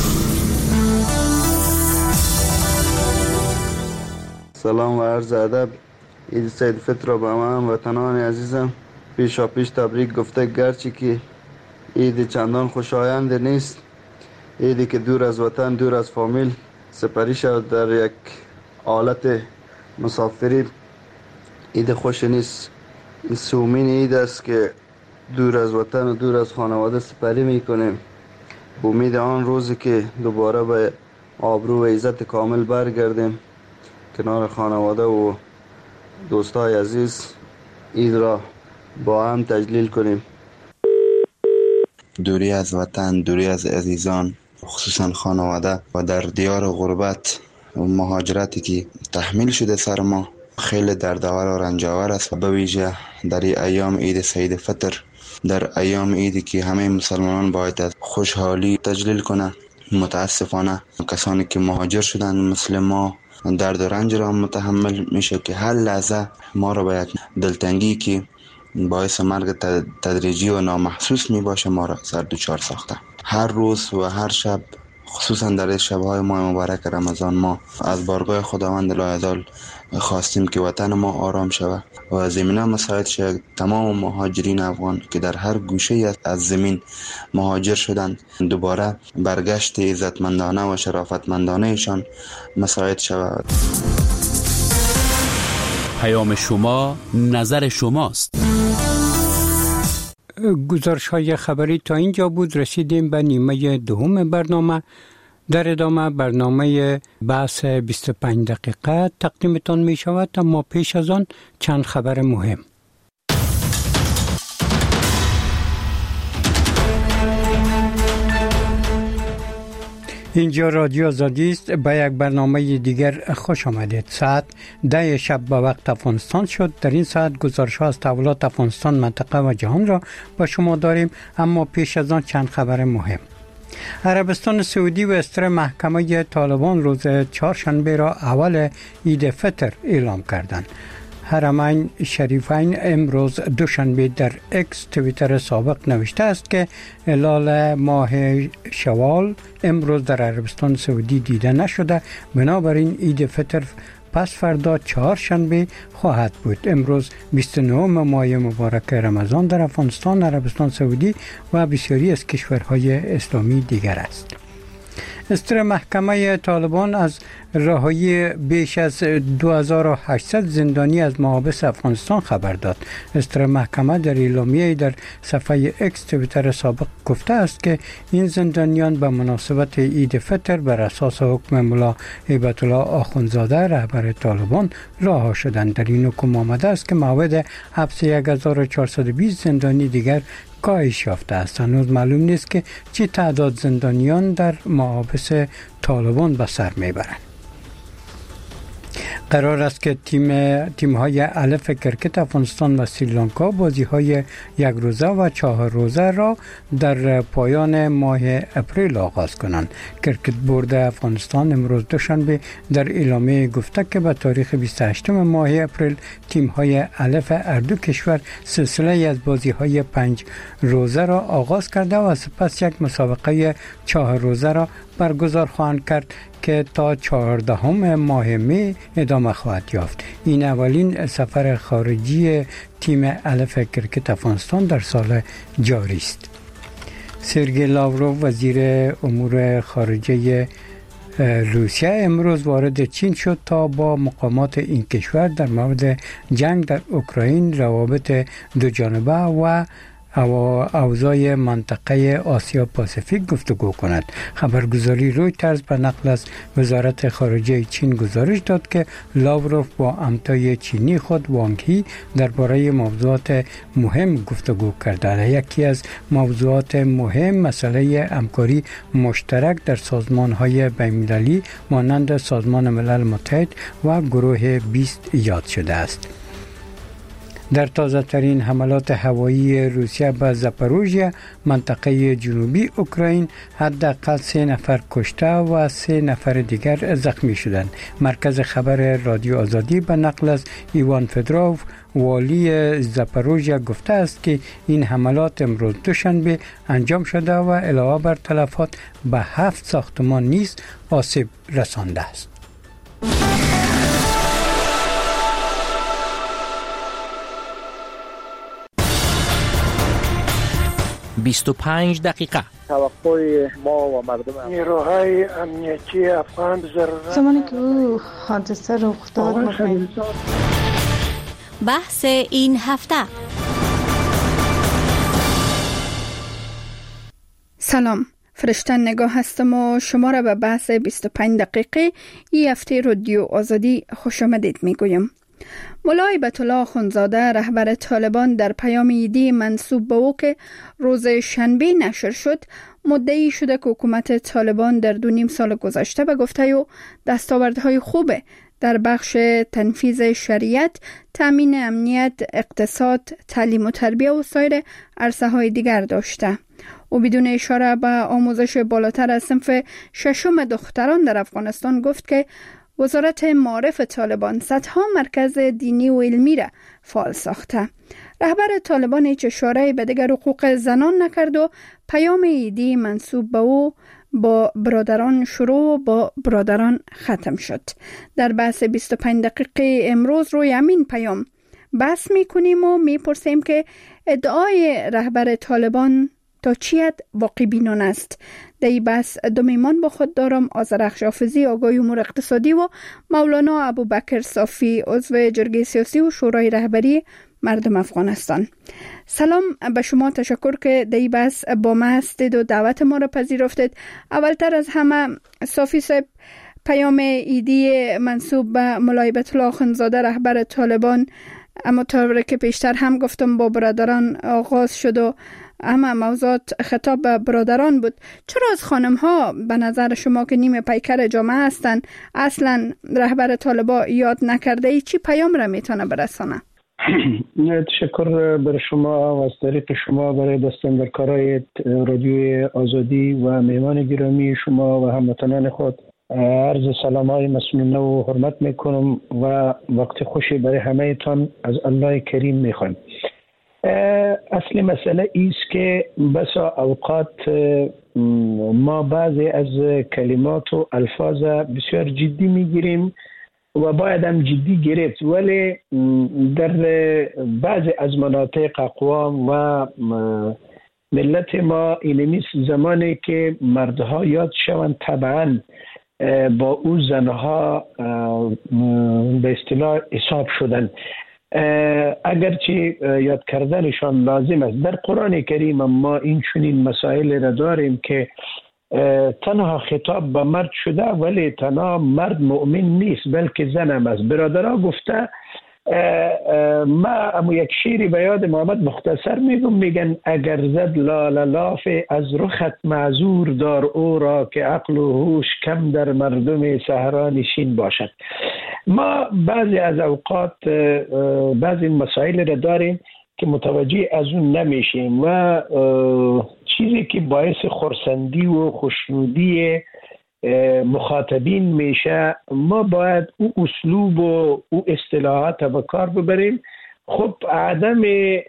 سلام و عرض ادب. عید سعید فطر را به همه وطنان عزیزم پیشا پیش تبریک گفته، گرچه که عید چندان خوشایند نیست، عیدی که دور از وطن، دور از فامیل سپری شد در یک حالت مسافری، عید خوش نیست. این سومین عید است که دور از وطن و دور از خانواده سپری میکنیم، به امید آن روزی که دوباره به آبرو و عزت کامل برگردیم کنار خانواده و دوستای عزیز، عید را با هم تجلیل کنیم. دوری از وطن، دوری از عزیزان، خصوصا خانواده و در دیار غربت و مهاجرتی که تحمیل شده سر ما خیلی دردآور و رنجاور است. و به ویژه در ایام عید سعید فطر، در ایام عیدی که همه مسلمانان باید از خوشحالی تجلیل کنند، متاسفانه کسانی که مهاجر شدند مثل ما درد و رنج را متحمل میشه که هر لحظه ما را به یک دلتنگی که باعث مرگ تدریجی و نامحسوس می باشه ما را سر دوچار ساخته. هر روز و هر شب، خصوصا در شبهای ماه مبارک رمضان، ما از بارگاه خداوند لایزال خواستیم که وطن ما آرام شود و زمینه مساعد شد. تمام مهاجرین افغان که در هر گوشه از زمین مهاجر شدند، دوباره برگشت عزتمندانه و شرافتمندانه ایشان مساعد شود. پیام شما، نظر شماست. گزارش های خبری تا اینجا بود. رسیدیم به نیمه دوم برنامه. در ادامه برنامه بحث بیست و پنج دقیقه تقدیمتان می شود، اما پیش از آن چند خبر مهم. اینجا رادیو آزادی است. به یک برنامه دیگر خوش آمدید. ساعت ده شب به وقت افغانستان شد. در این ساعت گزارش ها از تحولات افغانستان، منطقه و جهان را با شما داریم، اما پیش از آن چند خبر مهم. عربستان سعودی و استر محکمه طالبان روز چهارشنبه را اول عید فطر اعلام کردند. حرمین شریفین امروز دوشنبه در اکس توییتر سابق نوشته است که هلال ماه شوال امروز در عربستان سعودی دیده نشده، بنابراین عید فطر پس فردا چهارشنبه خواهد بود. امروز بیست و نه ماه مبارک رمضان در افغانستان، عربستان سعودی و بسیاری از کشورهای اسلامی دیگر است. استر محکمه طالبان از رهایی بیش از دو هزار و هشتصد زندانی از محابس افغانستان خبر داد. استر محکمه در اعلامیه در صفحه اکس توییتر سابق گفته است که این زندانیان به مناسبت عید فطر بر اساس حکم ملا هیبت الله آخوندزاده رهبر طالبان رها شدند. در این حکم آمده است که موعد حبس یک هزار و چهارصد و بیست زندانی دیگر کاهش یافته است. هنوز معلوم نیست که چه تعداد زندانیان در محابس طالبان به سر میبرند. قرار است که تیم تیم های الف کرکت افغانستان و سریلانکا بازی های یک روزه و چهار روزه را در پایان ماه اپریل آغاز کنند. کرکت بورد افغانستان امروز دوشنبه در اعلامیه گفته که به تاریخ بیست و هشتم ماه اپریل تیم های الف هر دو کشور سلسله از بازی های پنج روزه را آغاز کرده و سپس یک مسابقه چهار روزه را برگزار خواهند کرد که تا چهاردهم ماه می ادامه خواهد یافت. این اولین سفر خارجی تیم الف کرکت افغانستان در سال جاری است. سرگئی لاوروف وزیر امور خارجه روسیه امروز وارد چین شد تا با مقامات این کشور در مورد جنگ در اوکراین، روابط دو جانبه و اوضاع منطقه آسیا پاسیفیک گفتگو کند. خبرگزاری رویترز به نقل از وزارت خارجه چین گزارش داد که لاوروف با همتای چینی خود وانگ هی درباره موضوعات مهم گفتگو کرده. یکی از موضوعات مهم مسئله همکاری مشترک در سازمان‌های بین‌المللی مانند سازمان ملل متحد و گروه بیست ایجاد شده است. در تازه ترین حملات هوایی روسیه به زاپاروژیا منطقه جنوبی اوکراین حداقل سه نفر کشته و سه نفر دیگر زخمی شدند. مرکز خبر رادیو آزادی به نقل از ایوان فدروف والی زاپاروژیا گفته است که این حملات امروز دوشنبه انجام شده و علاوه بر تلفات به هفت ساختمان نیز آسیب رسانده است. بیست و پنج دقیقه توقع ما و مردم نیروهای امنیتی افغان ضرورت زمانی که او حادثه رخ داد بحث این هفته. سلام، فرشته نگاه هستم و شما را به بحث بیست و پنج دقیقه این هفته رادیو آزادی خوش آمدید میگویم. ملا هیبت الله آخوندزاده رهبر طالبان در پیام عیدی منسوب به او که روز شنبه نشر شد مدعی شده که حکومت طالبان در دو نیم سال گذشته به گفته او دستاوردهای خوب در بخش تنفیذ شریعت، تامین امنیت، اقتصاد، تعلیم و تربیه و سایر عرصه های دیگر داشته. او بدون اشاره به آموزش بالاتر از صنف ششم دختران در افغانستان گفت که وزارت معارف طالبان صدها مرکز دینی و علمی را فعال ساخته. رهبر طالبان هیچ اشاره به دیگر حقوق زنان نکرد و پیام عیدی منسوب به او با برادران شروع و با برادران ختم شد. در بحث بیست و پنج دقیقه امروز روی همین پیام بحث میکنیم و میپرسیم که ادعای رهبر طالبان تا چی حد واقع بینانه است. در این بحث دو میهمان با خود دارم: آذرخش حافظی آگاه امور اقتصادی و مولانا ابوبکر صافی عضو جرگه سیاسی و شورای رهبری مردم افغانستان. سلام به شما، تشکر که دی بس با ما هستید و دعوت ما را پذیرفتید. اولتر از همه صافی صاحب، پیام ایدی منسوب به مولای بیت الله اخندزاده رهبر طالبان اما طوری که پیشتر هم گفتم با برادران آغاز شد و اما موضوعات خطاب به برادران بود. چرا از خانم ها به نظر شما که نیم پیکر جامعه هستند اصلا رهبر طالبان یاد نکرده ای چی پیام را میتونه برسانه؟ تشکر برای شما و از طریق شما برای دستاندرکارای رادیوی آزادی و مهمان گرامی شما و هموطنان خود عرض سلام های مسنونه و حرمت میکنم و وقت خوشی برای همه تان از الله کریم میخوام. اصلی مسئله ایست که بسا اوقات ما بعضی از کلمات و الفاظ بسیار جدی میگیریم و باید هم جدی گرفت، ولی در بعضی از مناطق اقوام و ملت ما اینمیس زمانی که مردها یاد شوند طبعا با او زنها به اصطلاح حساب شدن، اگرچه یاد کردنشان لازم است. در قرآن کریم ما این چنین مسائل را داریم که تنها خطاب به مرد شده ولی تنها مرد مؤمن نیست بلکه زن هم است. برادرها گفته ما امو یک شیری به یاد محمد مختصر میگم، میگن اگر زد لال لاف از رخت معذور دار او را که عقل و هوش کم در مردم صحرا نشین باشد. ما بعضی از اوقات بعضی مسائل را داریم که متوجه از اون نمیشیم و چیزی که باعث خرسندی و خوشنودی مخاطبین میشه ما باید او اسلوب و او اصطلاحات به کار ببریم. خب عدم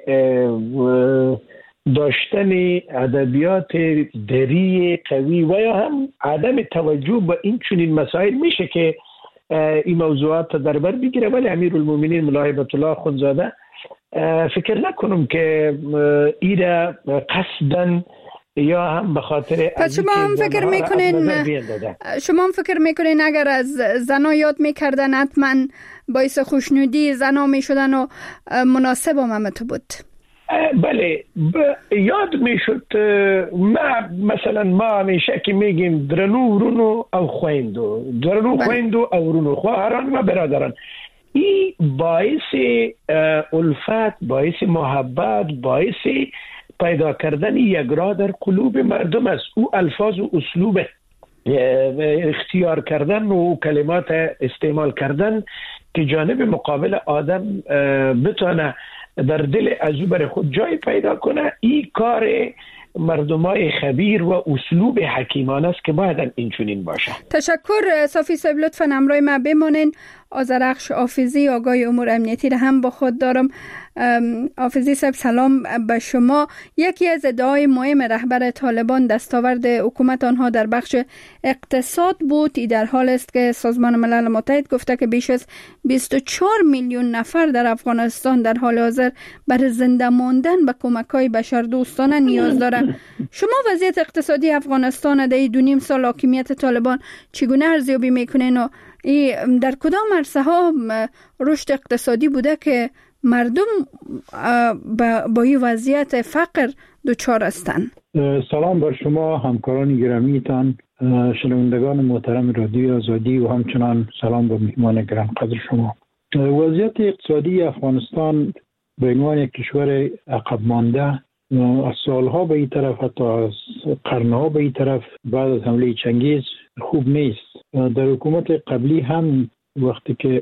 داشتن ادبیات دری قوی و یا هم عدم توجه به این چنین مسائل میشه که این موضوعات در بر بگیره، ولی امیرالمومنین مولای بیت الله اخندزاده فکر نکنم که ایره قصدن یا هم به خاطر پس شما هم فکر میکنین شما هم فکر میکنین اگر از زنا یاد میکردن حتما باعث خوشنودی زنا میشدن و مناسب هم تو بود؟ بله یاد میشد. ما مثلا ما همیشه که میگیم درنو رونو او خویندو، درنو خویندو او رونو، خواهران و برادران، این باعث الفت، باعث محبت، باعث پیدا کردن یک راه در قلوب مردم است. او الفاظ و اسلوب اختیار کردن و کلمات استعمال کردن که جانب مقابل آدم بتونه در دل از او برای خود جای پیدا کنه، این کار مردمای خبیر و اسلوب حکیمانه است که باید این چنین باشه. تشکر صافی صاحب، لطفاً همراه ما بمانین. آذرخش حافظی آگاه امور امنیتی را هم با خود دارم. حافظی صاحب سلام به شما. یکی از ادعای مهم رهبر طالبان دستاورد حکومت آنها در بخش اقتصاد بود. ای در حال است که سازمان ملل متحد گفته که بیش از بیست و چهار میلیون نفر در افغانستان در حال حاضر برای زنده ماندن به کمک‌های بشردوستانه نیاز دارند. شما وضعیت اقتصادی افغانستان در دو نیم سال حاکمیت طالبان چگونه ارزیابی میکنین و در کدام عرصه ها رشد اقتصادی بوده که مردم با این وضعیت فقر دچار هستند؟ سلام بر شما همکاران گرامیتان، شنوندگان محترم رادیو آزادی و همچنان سلام به مهمان گرم قدر شما. وضعیت اقتصادی افغانستان به عنوان یک کشور عقب مانده از سالها به این طرف، حتی از قرنها به این طرف بعد از حمله چنگیز خوب نیست. در حکومت قبلی هم وقتی که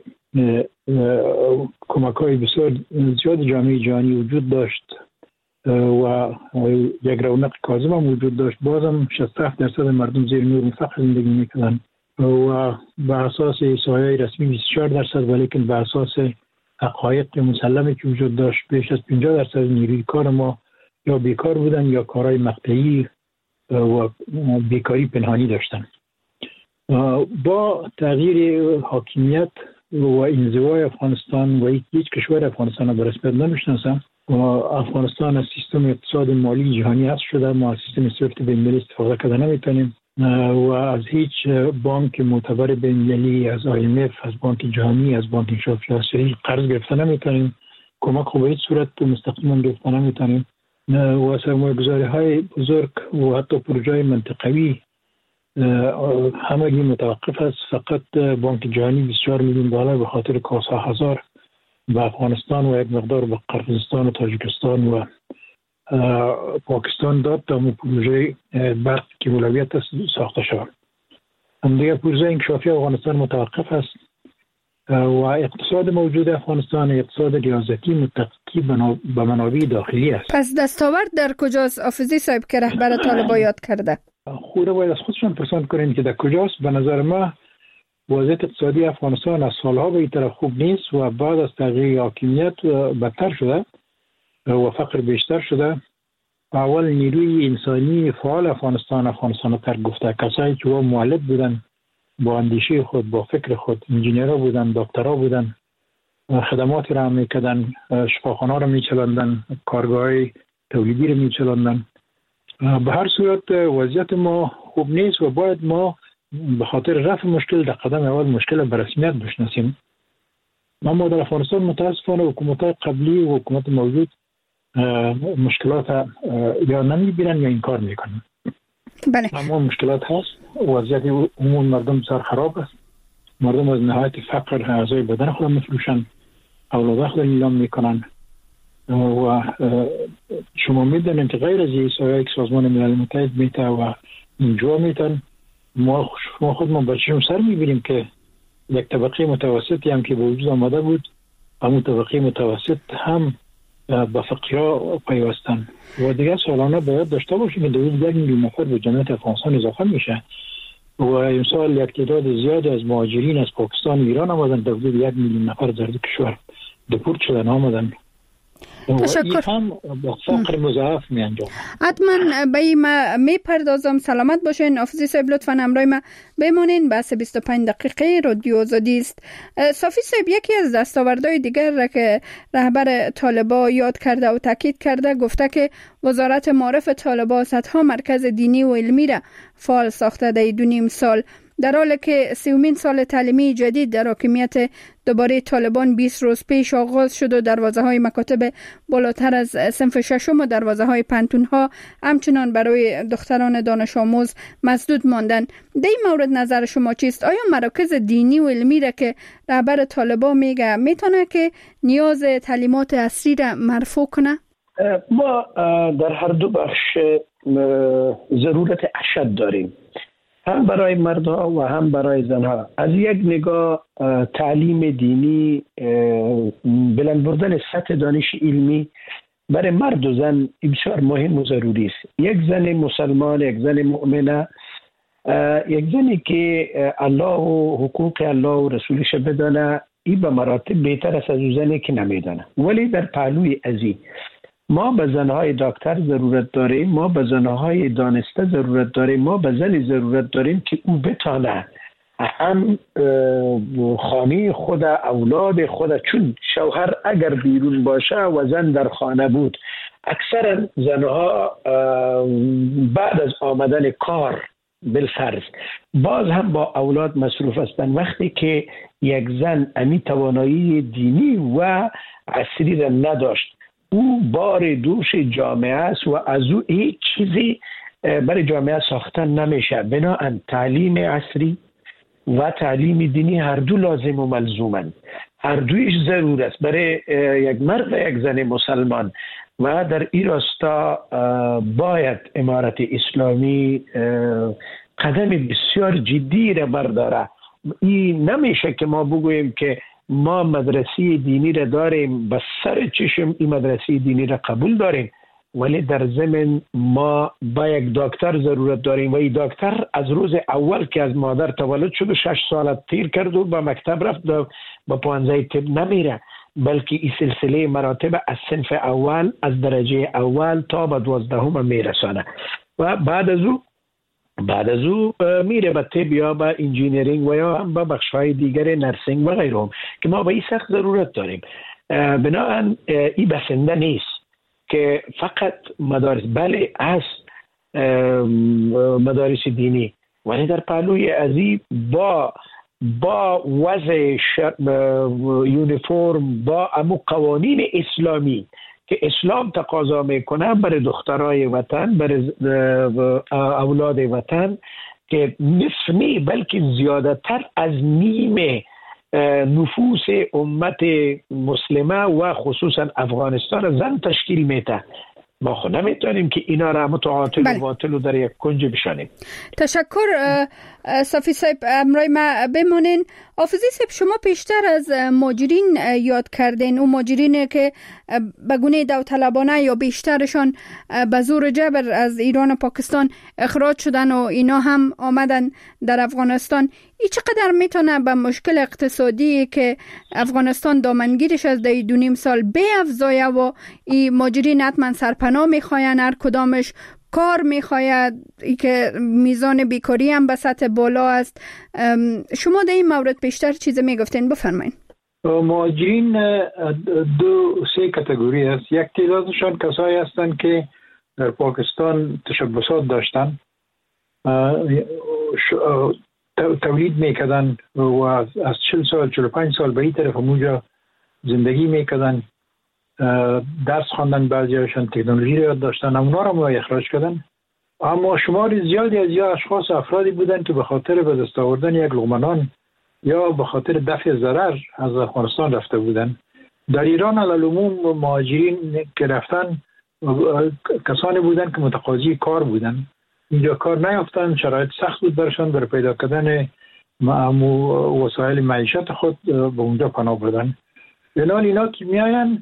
کمک‌های بسیار زیاد جامعه جهانی وجود داشت و یک رونق کاذب هم وجود داشت، بازم شصت و هفت درصد مردم زیر نور فقر زندگی می‌کردند و به اساس احصایه‌های رسمی بیست و چهار درصد، ولیکن به اساس حقایق مسلمی که وجود داشت بیش از پنجاه درصد نیروی کار ما یا بیکار بودن یا کارهای مقطعی و بیکاری پنهانی داشتن. با تغییر حاکمیت و انزوای افغانستان و هیچ کشور افغانستان را به رسمیت نمیشناسم و افغانستان از سیستم اقتصاد مالی جهانی حذف شده. ما از سیستم سویفت بین‌المللی استفاده کرده نمیتونیم و از هیچ بانک معتبر بین‌المللی، از آی ام اف، از بانک جهانی، از بانک انشافی آسیایی قرض گرفته نمیتونیم. کمک رو به هیچ صورت مستقیما گرفتن نمیتونیم و سرمایه گذاری های بزرگ و حتی پروژه های منطقوی همگی متوقف است. فقط بانک جهانی بیست و چهار میلیون دلار به خاطر کاسا هزار به افغانستان و یک مقدار به قرقیزستان و تاجیکستان و پاکستان داد تا پروژه برق که اولویت ساخته شود. دیگر پروژه انکشافی افغانستان متوقف است و اقتصاد موجود افغانستان اقتصاد ریاضتی متکی به منابع داخلی است. پس دستاورد در کجاست آفزی صاحب که رهبر طالبان یاد کرده؟ خود باید از خودشان پرسان کنین که در کجاست. به نظر ما وضعیت اقتصادی افغانستان از سالها به این طرف خوب نیست و بعد از تغییر حاکمیت بدتر شده و فقر بیشتر شده. اول نیروی انسانی فعال افغانستان افغانستان تر گفته، کسایی که مؤلف بودن با اندیشه خود با فکر خود، انجینیرها بودن، دکترها بودن، خدماتی را میکردن، شفاخانه را میچلاندن، کارگاه تولیدی را میچلاندن. به هر صورت وضعیت ما خوب نیست و باید ما به خاطر رفع مشکل در قدم اول مشکل به رسمیت بشناسیم. ما در افغانستان متاسفانه حکومت قبلی و حکومت موجود مشکلات یا نمیبینن یا انکار میکنن. بله. اما مشکلات هست. وضعیت عموم مردم بسیار خراب است. مردم از نهایت فقر اعضای بدن خود میفروشن، اولاد خود نیلام میکنن و شما میدونید که غیر از این یک سازمان ملل متحد میته و اینجا میتن ما خود ما بچه‌شون سر میبینیم که یک طبقه متوسطی هم که به وجود آمده بود، همون طبقه متوسط هم با فقیرها پیوستن و دیگه سالانه باید داشته باشیم که دوید یک میلیون نفر به جمعیت افغانستان اضافه میشه و این سال یک تعداد زیادی از مهاجرین از پاکستان و ایران آمدن، دوید یک میلیون نفر در کشور دپورت شدن آمدن. تشکر. هم با فقر مضاعف می انجام. حتما به این می پردازم. سلامت باشین آفزی صاحب، لطفا همراه ما بمانین. بحث بیست و پنج دقیقه رادیو آزادی است. صافی صاحب، یکی از دستاوردهای دیگر را که رهبر طالبان یاد کرده و تاکید کرده گفته که وزارت معارف طالبان صدها مرکز دینی و علمی را فعال ساخته در دو نیم سال، در حالی که سیومین سال تعلیمی جدید در حاکمیت دوباره طالبان بیست روز پیش آغاز شد و دروازه های مکاتب بالاتر از صنف ششم و دروازه های پنتون ها همچنان برای دختران دانش آموز مسدود ماندن. در این مورد نظر شما چیست؟ آیا مراکز دینی و علمی را که رهبر طالبان میگه میتونه که نیاز تعلیمات عصری را مرفوع کنه؟ ما در هر دو بخش ضرورت اشد داریم، هم برای مردها و هم برای زنها. از یک نگاه تعلیم دینی، بلند بردن سطح دانش علمی برای مرد و زن بسیار مهم و ضروری است. یک زن مسلمان، یک زن مؤمنه، یک زنی که الله و حقوق الله و رسولش بدانه، این به مراتب بهتر است از اون زنی که نمیدانه. ولی در پهلوی ازی ما به زنهای دکتر ضرورت داریم، ما به زنهای دانسته ضرورت داریم، ما به زنی ضرورت داریم که او بتانه هم خانه خود، اولاد خود، چون شوهر اگر بیرون باشه و زن در خانه بود، اکثر زنها بعد از آمدن کار بالفرض باز هم با اولاد مصروف هستند. وقتی که یک زن امی توانایی دینی و عصری را نداشت، او بار دوش جامعه است و از او هیچ چیزی برای جامعه ساختن نمیشه. بنابراین تعلیم عصری و تعلیم دینی هر دو لازم و ملزومند، هر دویش ضرور است برای یک مرد و یک زن مسلمان. و در این راستا باید امارت اسلامی قدم بسیار جدی را برداره. این نمیشه که ما بگوییم که ما مدرسه دینی را داریم، بس سر چشم این مدرسه دینی را قبول داریم، ولی در ضمن ما با یک دکتر ضرورت داریم و این دکتر از روز اول که از مادر تولد شد و شش سال تیر کرد و به مکتب رفت با پانزده طب نمیره، بلکه این سلسله مراتب از صنف اول، از درجه اول تا به دوازدهم میرسانه و بعد از او بعد از او میره به طب یا به انجینیرینگ و یا هم به بخش‌های دیگر نرسینگ و غیره که ما به این سخت ضرورت داریم. بنابراین این بسنده نیست که فقط مدارس، بله از مدارس دینی، ولی در پهلوی ازی با با وضع یونیفرم، با امو قوانین اسلامی که اسلام تقاضا میکنه برای دخترای وطن، برای اولاد وطن که نصف نی بلکه زیاده تر از نیم نفوس امت مسلمه و خصوصا افغانستان زن تشکیل میده. ما خود نمیتونیم که اینا را متعاطل و باطل و در یک کنج بشانیم. تشکر صافی صاحب، امرای ما بمانین. حافظی صاحب، شما پیشتر از ماجرین یاد کردین، اون ماجرین که به گونه داوطلبانه یا بیشترشان به زور جبر از ایران و پاکستان اخراج شدن و اینا هم آمدن در افغانستان. این چقدر میتونه به مشکل اقتصادی که افغانستان دامنگیرش از ده دو نیم سال به افزایه و این ماجرین حتما سرپناه میخواین، هر کدامش کار میخواید، ای که میزان بیکاری هم به سطح بالا است. شما در این مورد بیشتر چیز میگفتین، بفرمایید. مهاجرین دو سه کاتگوری است. یک تعدادشان کسایی هستند که در پاکستان تشبسات داشتن، تولید میکردن و از چهل سال چهل و پنج سال به این طرف اونجا زندگی میکردن، درس خواندن، بعضیاشون تکنولوژی رو یاد داشتن، اونا رو ما اخراج کردن. اما شمار زیادی از یا اشخاص افرادی بودن که به خاطر به دست آوردن یک لقمه نان یا به خاطر دفع ضرر از افغانستان رفته بودن. در ایران علالعموم مهاجرین که رفتن کسانی بودن که متقاضی کار بودن، اینجا کار نیافتن، شرایط سخت بود برشان برای پیدا کردن وسایل معیشت خود به اونجا پناه بردن. بنابراین اینا که میاین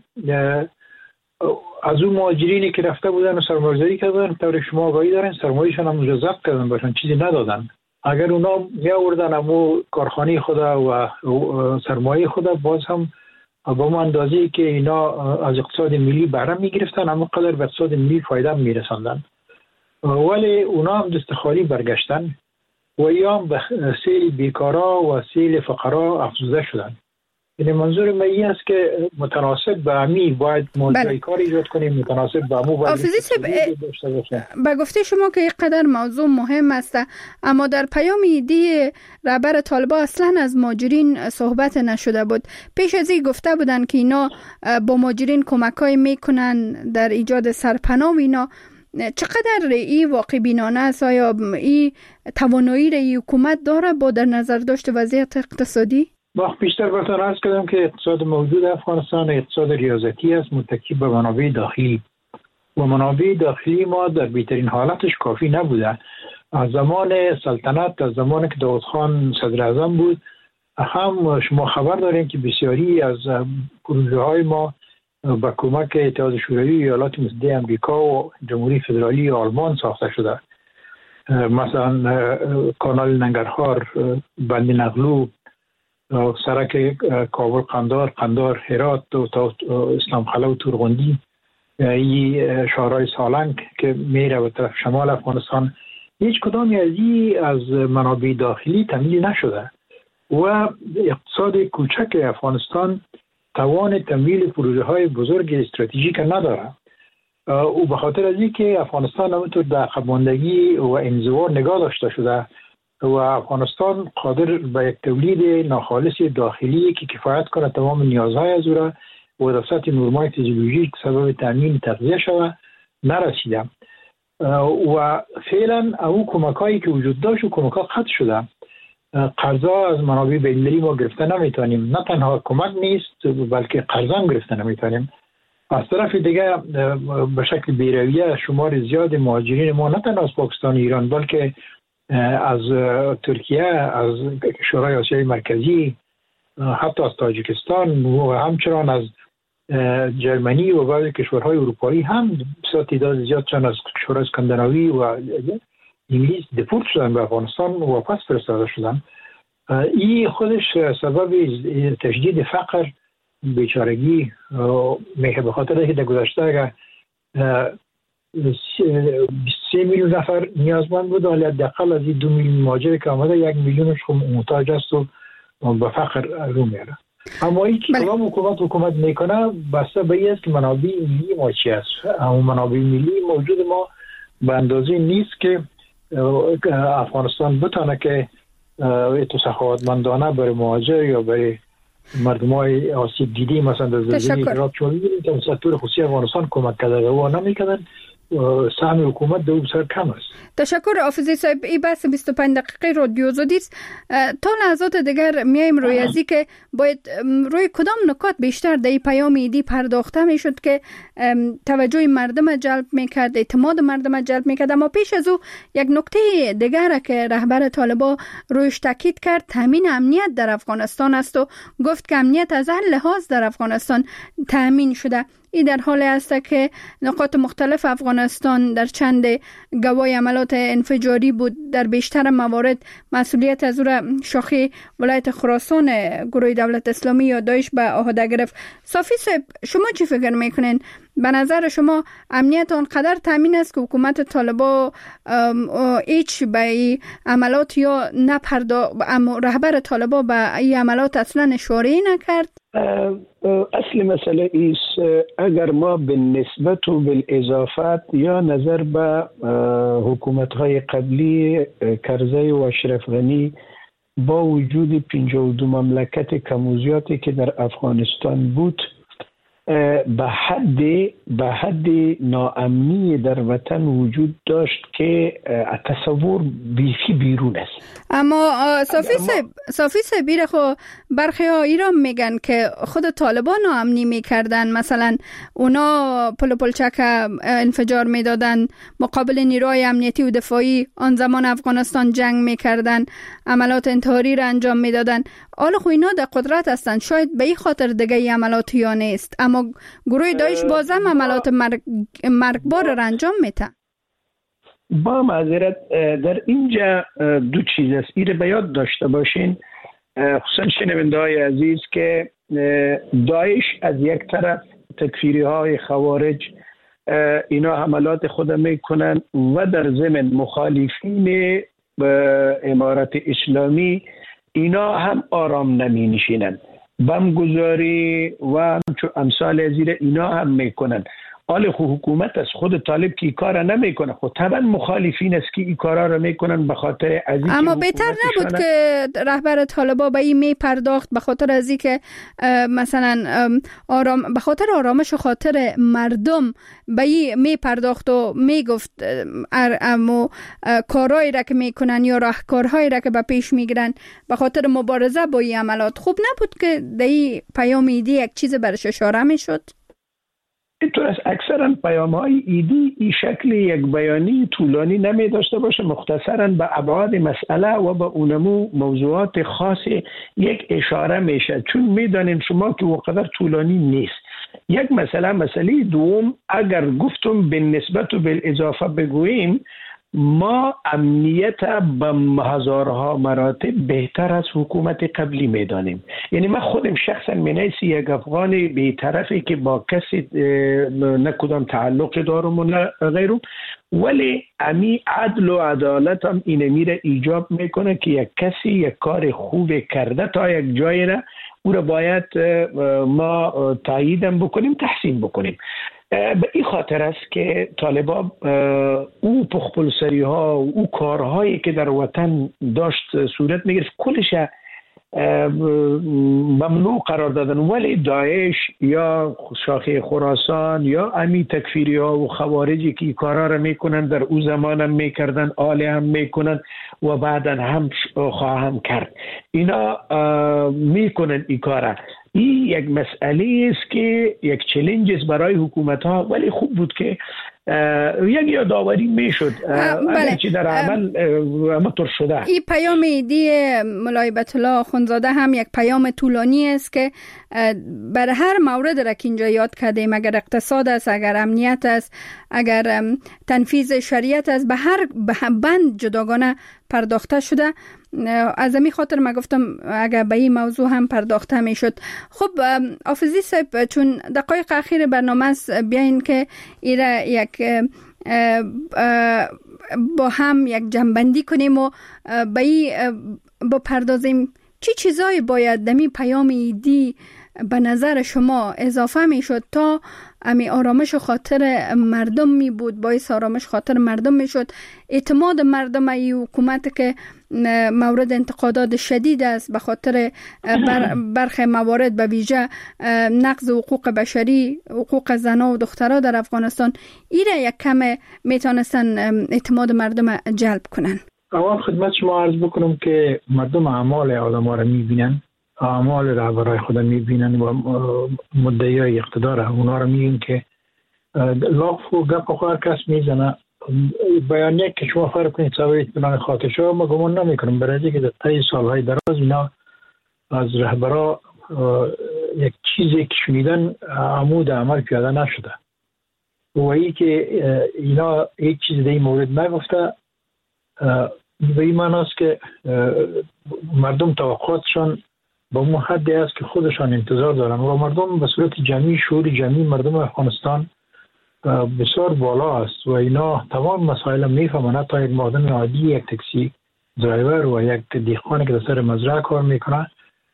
از اون مهاجرینی که رفته بودن و سرمایه‌گذاری کردن، طور شما آگاهی دارن سرمایه‌شان هم اونجا ضبط کردن، باشن چیزی ندادن. اگر اونا میآوردن امو کارخانه خود و سرمایه خود، باز هم با اون اندازه‌ای که اینا از اقتصاد ملی بهره میگرفتن، اما قدر به اقتصاد ملی فایده میرساندن. ولی اونا هم دست خالی برگشتن و یا به سیل بیکارا و سیل فقرا افزوده شدن. یعنی منظور من این است که متناسب به امی باید موضوع کار ایجاد کنیم، متناسب به امو باید داشته باشیم. به گفته شما که یک قدر موضوع مهم است، اما در پیام دی رهبر طالبان اصلا از مهاجرین صحبت نشده بود. پیش از این گفته بودن که اینا با مهاجرین کمکای میکنن در ایجاد سرپناه و اینا. چقدر این واقع بینانه است؟ آیا این توانایی را حکومت داره با در نظر داشت وضعیت اقتصادی؟ وقت بیشتر براتون عرض کردم که اقتصاد موجود افغانستان اقتصاد ریاضتی است، متکی به منابع داخلی و منابع داخلی ما در بهترین حالتش کافی نبوده. از زمان سلطنت، از زمانی که داود خان صدر اعظم بود، هم شما خبر دارین که بسیاری از پروژه های ما با کمک اتحاد شوروی، ایالات متحده آمریکا و جمهوری فدرالی آلمان ساخته شده. مثلا کانال ننگرهار، بند نقلو، سرک کابل قندار، قندار هرات و تا اسلام خلا و تورغندی، این شهرهای سالنگ که میره به طرف شمال افغانستان، هیچ کدامی از این از منابع داخلی تامین نشده و اقتصاد کوچک افغانستان توان تمویل پروژه های بزرگ استراتژیک نداره. او به خاطر از اینکه افغانستان همونطور در عقب ماندگی و انزوا نگاه داشته شده و افغانستان قادر به یک تولید ناخالص داخلی که کفایت کنه تمام نیازهای از او را و در سطح نورمای فیزیولوژیک سبب تامین تغذیه شود نرسیده و فعلا او کمکایی که وجود داشت و کمک‌ها قطع شده. قرضا از منابع بین‌المللی ما گرفته نمیتونیم، نه تنها کمک نیست بلکه قرضا هم گرفته نمیتونیم. از طرف دیگه به شکل بی‌رویه شمار زیاد مهاجرین ما نه تنها از پاکستان و ایران بلکه از ترکیه، از کشورهای آسیای مرکزی، حتی از تاجیکستان و همچنان از جرمنی و بعضی کشورهای اروپایی هم بسیار تعداد زیادشان از کشورهای اسکاندیناوی و انگلیس دپورت شدن به افغانستان و واپس فرستاده شدن. این خودش سبب تشدید فقر، بیچارگی میشه به خاطر اینکه در گذشته اگر سه میلیون نفر نیازمند بود، ولی حداقل از این دو میلیون مهاجر که آمده یک میلیونش خب محتاج است و به فقر رو میاره. اما این که کلام حکومت حکومت میکنه بسته به این است که منابع ملی ما چی است. اما منابع ملی موجود ما به اندازه نیست که افغانستان بتونه که تو سخاوتمندانه برای مهاجر یا برای مردمای آسیب دیده مثلا در زلزله عراق چون می‌بینید که سکتور خصوصی افغانستان کمک کرده و نمی‌کردن سهم حکومت دو بسیار کم است. تشکر حافظی صاحب. این بحث بیست و پنج دقیقه رادیو آزادی است. تا لحظات دیگر میایم روی ازی که باید روی کدام نکات بیشتر در این پیام ایدی پرداخته میشد که توجه مردم جلب میکرد، اعتماد مردم جلب میکرد. اما پیش از او یک نکته دیگر که رهبر طالبان رویش تاکید کرد تامین امنیت در افغانستان است و گفت که امنیت از هر لحاظ در افغانستان تامین شده. این در حالی است که نقاط مختلف افغانستان در چند گواه عملات انفجاری بود. در بیشتر موارد مسئولیت از او را شاخه ولایت خراسان گروه دولت اسلامی یا داعش به عهده گرفت. صافی صاحب، شما چی فکر میکنین؟ به نظر شما امنیت آنقدر تامین است که حکومت طالبان هیچ به این عملات یا نپرداخت، اما رهبر طالبان به این عملات اصلا اشاره نکرد؟ اصل مسئله ایست اگر ما به نسبت و بالاضافت یا نظر به حکومت‌های قبلی کرزی و اشرف غنی با وجود پنجاه و دو مملکت کموزیاتی که در افغانستان بود به حد به حد ناامنی در وطن وجود داشت که تصور بیفی بیرون است. اما صافی صاحب صافی صاحب بیره خو برخی ها ایران میگن که خود طالبان ناامنی میکردن، مثلا اونا پل پلچک انفجار میدادن مقابل نیروهای امنیتی و دفاعی آن زمان افغانستان جنگ میکردن، عملات انتحاری را انجام میدادن. حالا خو اینا در قدرت هستند، شاید به این خاطر دیگه ای عملات یا نیست، اما گروه داعش بازم عملات مرگ مرگبار را انجام میده. با معذرت در اینجا دو چیز است این به یاد داشته باشین، خصوصا شنونده های عزیز، که داعش از یک طرف تکفیری های خوارج اینا حملات خود میکنن و در ضمن مخالفین امارت اسلامی اینا هم آرام نمی نشینن، بمگذاری و امثال زیر اینا هم میکنن. حال خو حکومت از خود طالب که این کار نمیکنه، خود طبعا مخالفین است که این کارا رو میکنن به خاطر از اینکه اما بهتر نبود که رهبر طالبان به این می پرداخت به خاطر از اینکه مثلا آرام به خاطر آرامش و خاطر مردم به این می پرداخت و می گفت اما کارهایی را که میکنن یا راهکارهایی را که به پیش میگیرن به خاطر مبارزه با این عملات، خوب نبود که در این پیام ایدی یک چیز برش اشاره میشد؟ اینطور است اکثرا پیام های ایدی این شکل یک بیانی طولانی نمی داشته باشه، مختصرا به ابعاد مسئله و به اونمو موضوعات خاص یک اشاره میشه، چون میدانین شما که وقدر طولانی نیست. یک مسئله مسئله دوم اگر گفتم به نسبت و بالاضافه بگوییم، ما امنیت به هزارها مراتب بهتر از حکومت قبلی میدانیم. یعنی من خودم شخصا منیسی یک افغان بی‌طرفی که با کسی نه کدام تعلق دارم و نه غیرم، ولی امی عدل و عدالت هم این میره ایجاب میکنه که یک کسی یک کار خوب کرده تا یک جایی را او را باید ما تاییدم بکنیم، تحسین بکنیم. به این خاطر است که طالبان او پخپلسری ها و او کارهایی که در وطن داشت صورت میگرفت کلش ممنوع قرار دادن، ولی داعش یا شاخه خراسان یا امی تکفیری ها و خوارجی که کارا را میکنن در او زمان هم میکردن، آله هم میکنن و بعدا هم خواهم کرد، اینا میکنن این کارا. این یک مسئله است که یک چالش است برای حکومت ها، ولی خوب بود که یک یادآوری میشد بله. چی در عمل امطور شده. این پیام ایدی مولای بیت الله اخوندزاده هم یک پیام طولانی است که بر هر مورد را که اینجا یاد کردیم، اگر اقتصاد است، اگر امنیت است، اگر تنفیذ شریعت است، به هر بند جداگانه پرداخته شده. از همین خاطر ما گفتم اگر به این موضوع هم پرداخته می شد. خب حافظی صاحب، چون دقایق اخیر برنامه است، بیاین که ایره یک با هم یک جنبندی کنیم و به این بپردازیم چی چیزایی باید دمی پیام ایدی به نظر شما اضافه می شد تا امی آرامش خاطر مردم می بود، باعث آرامش خاطر مردم می شد، اعتماد مردم ای حکومت که مورد انتقادات شدید است به خاطر بر برخی موارد به ویژه نقض حقوق بشری، حقوق زنان و دخترها در افغانستان. ایره یک کم میتونستن اعتماد مردم جلب کنن. اول خدمت شما عرض بکنم که مردم اعمال آدم‌ها را میبینن، اعمال رهبرای خود میبینن و مدعیای اقتدار اونا را میبینن که لاف و گپ خو هر کس میزنه. بیانیه که شما فرق کنید سوای اطمینان خاطرشو ما گمان نمی کنم، برای که در طی سالهای دراز اینا از رهبرا یک چیزی که شنیدن عمود عمل پیاده نشده و ای که اینا یک چیز در این مورد نگفته به این معنی است که مردم توقعاتشان با اون حدی است که خودشان انتظار دارن و مردم به صورت جمعی، شعور جمعی مردم افغانستان بسیار بالا است و اینا تمام مسائل میفهمن. حتی یک مردم عادی، یک تاکسی درایور و یک دیخوانی که در سر مزرعه کار میکنه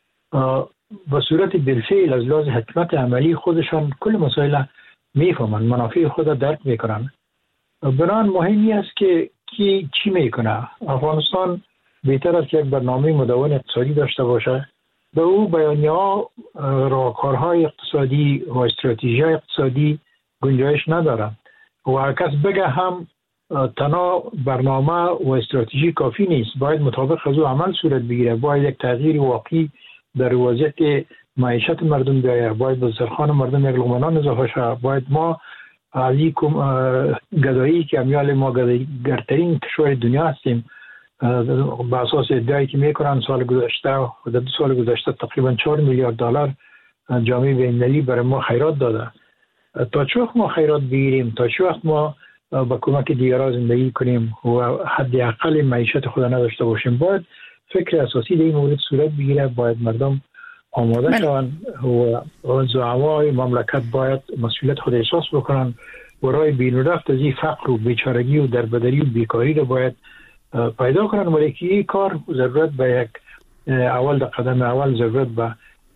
به صورت بالفعل از لحاظ حکمت عملی خودشان کل مسائل میفهمن، منافع خود درک میکنن. بران مهمی است که کی چی میکنه. افغانستان بهتر است که یک برنامه مدون اقتصادی داشته باشه، به او بیانیه‌ها، راهکارهای اقتصادی و استراتژی اقتصادی گنجایش نداره و هر کس بگه هم تنها برنامه و استراتژی کافی نیست، باید مطابق از او عمل صورت بگیره. باید یک تغییر واقعی در وضعیت معیشت مردم بیاید، باید به سرخان مردم یک لقمه نان اضافه شود. باید ما از این گدایی که امیال ما گرترین کشور دنیا هستیم به اساس ادعایی که میکنن سال گذشته و در دو سال گذشته تقریبا چهار میلیارد دلار جامعه بین‌المللی برای ما خیرات داده. تا چه وقت ما خیرات بگیریم، تا چه وقت ما با کمک دیگران زندگی کنیم و حداقل معیشت خود نداشته باشیم؟ باید فکر اساسی در این مورد صورت بگیره. باید مردم آماده شوند و زعمای مملکت باید مسئولیت خود احساس بکنن و راه بیرون رفت از این فقر و بیچارگی و دربدری و بیکاری رو باید پیدا کنن. ولی که این کار ضرورت به یک اول در قدم اول ضرورت به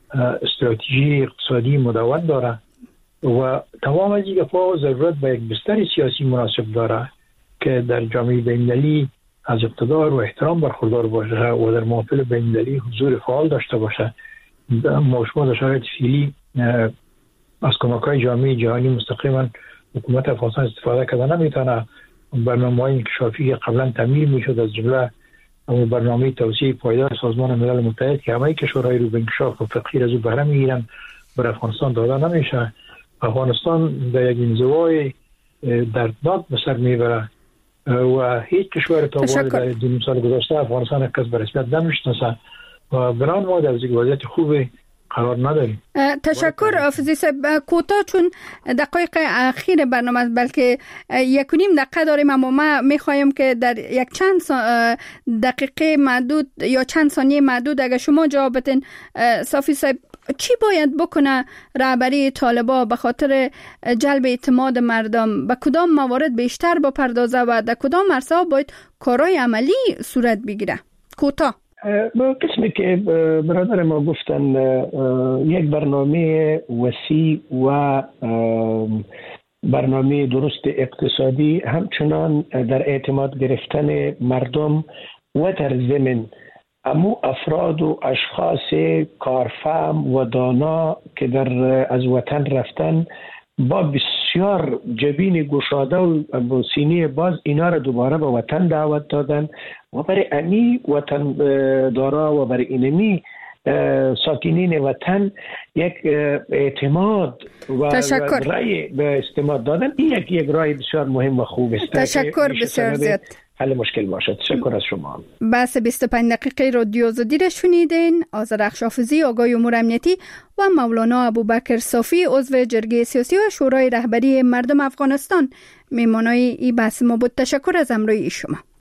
استراتژی اقتصادی مدون داره و تمام از این گپا ضرورت به یک بستر سیاسی مناسب داره که در جامعه بین‌المللی از اقتدار و احترام برخوردار باشه و در محافل بین‌المللی حضور فعال داشته باشه. ما شما در شرایط فعلی از کمک‌های جامعه جهانی مستقیما حکومت افغانستان استفاده کرده نمیتونه. برنامه‌های انکشافی که قبلا تعمیل میشد از جمله برنامه توسعه پایدار سازمان ملل متحد که همه کشورهای رو به انکشاف و فقیر از او بهره میگیرن بر افغانستان داده نمیشه. افغانستان در یک انزوای دردناک به سر میبره و هیچ کشور تا بعد در دو سال گذشته افغانستان کس به رسمیت نمیشناسه و بران ما در وضعیت خوبی قرار نداریم. تشکر حافظی صاحب. کوتاه چون دقایق اخیر برنامه بلکه یک و نیم دقیقه داریم، اما ما میخوایم که در یک چند دقیقه معدود یا چند ثانیه معدود اگر شما جواب بدین. صافی صاحب، چی باید بکنه رهبری طالبان به خاطر جلب اعتماد مردم؟ به کدام موارد بیشتر بپردازه و در کدام عرصه‌ها باید کارهای عملی صورت بگیره؟ کوتاه. با قسمی که برادر ما گفتن یک برنامه وسیع و برنامه درست اقتصادی، همچنان در اعتماد گرفتن مردم و در ضمن امو افراد و اشخاص کارفهم و دانا که در از وطن رفتن با بسیار جبین گشاده و سینه باز اینا را دوباره به وطن دعوت دادن و برای امی وطن دارا و برای اینمی ساکنین وطن یک اعتماد و رای به استماد دادن. این یک یک رای بسیار مهم و خوب است. تشکر بسیار زیاد. حل مشکل باشد. تشکر از شما. بس بیست و پنج دقیقه رادیو آزادی را شنیدین. آذرخش حافظی، آگاه امور امنیتی و مولانا ابوبکر صافی، عضو جرگه سیاسی و شورای رهبری مردم افغانستان، میمانای این بحث ما بود. تشکر از همراهی شما.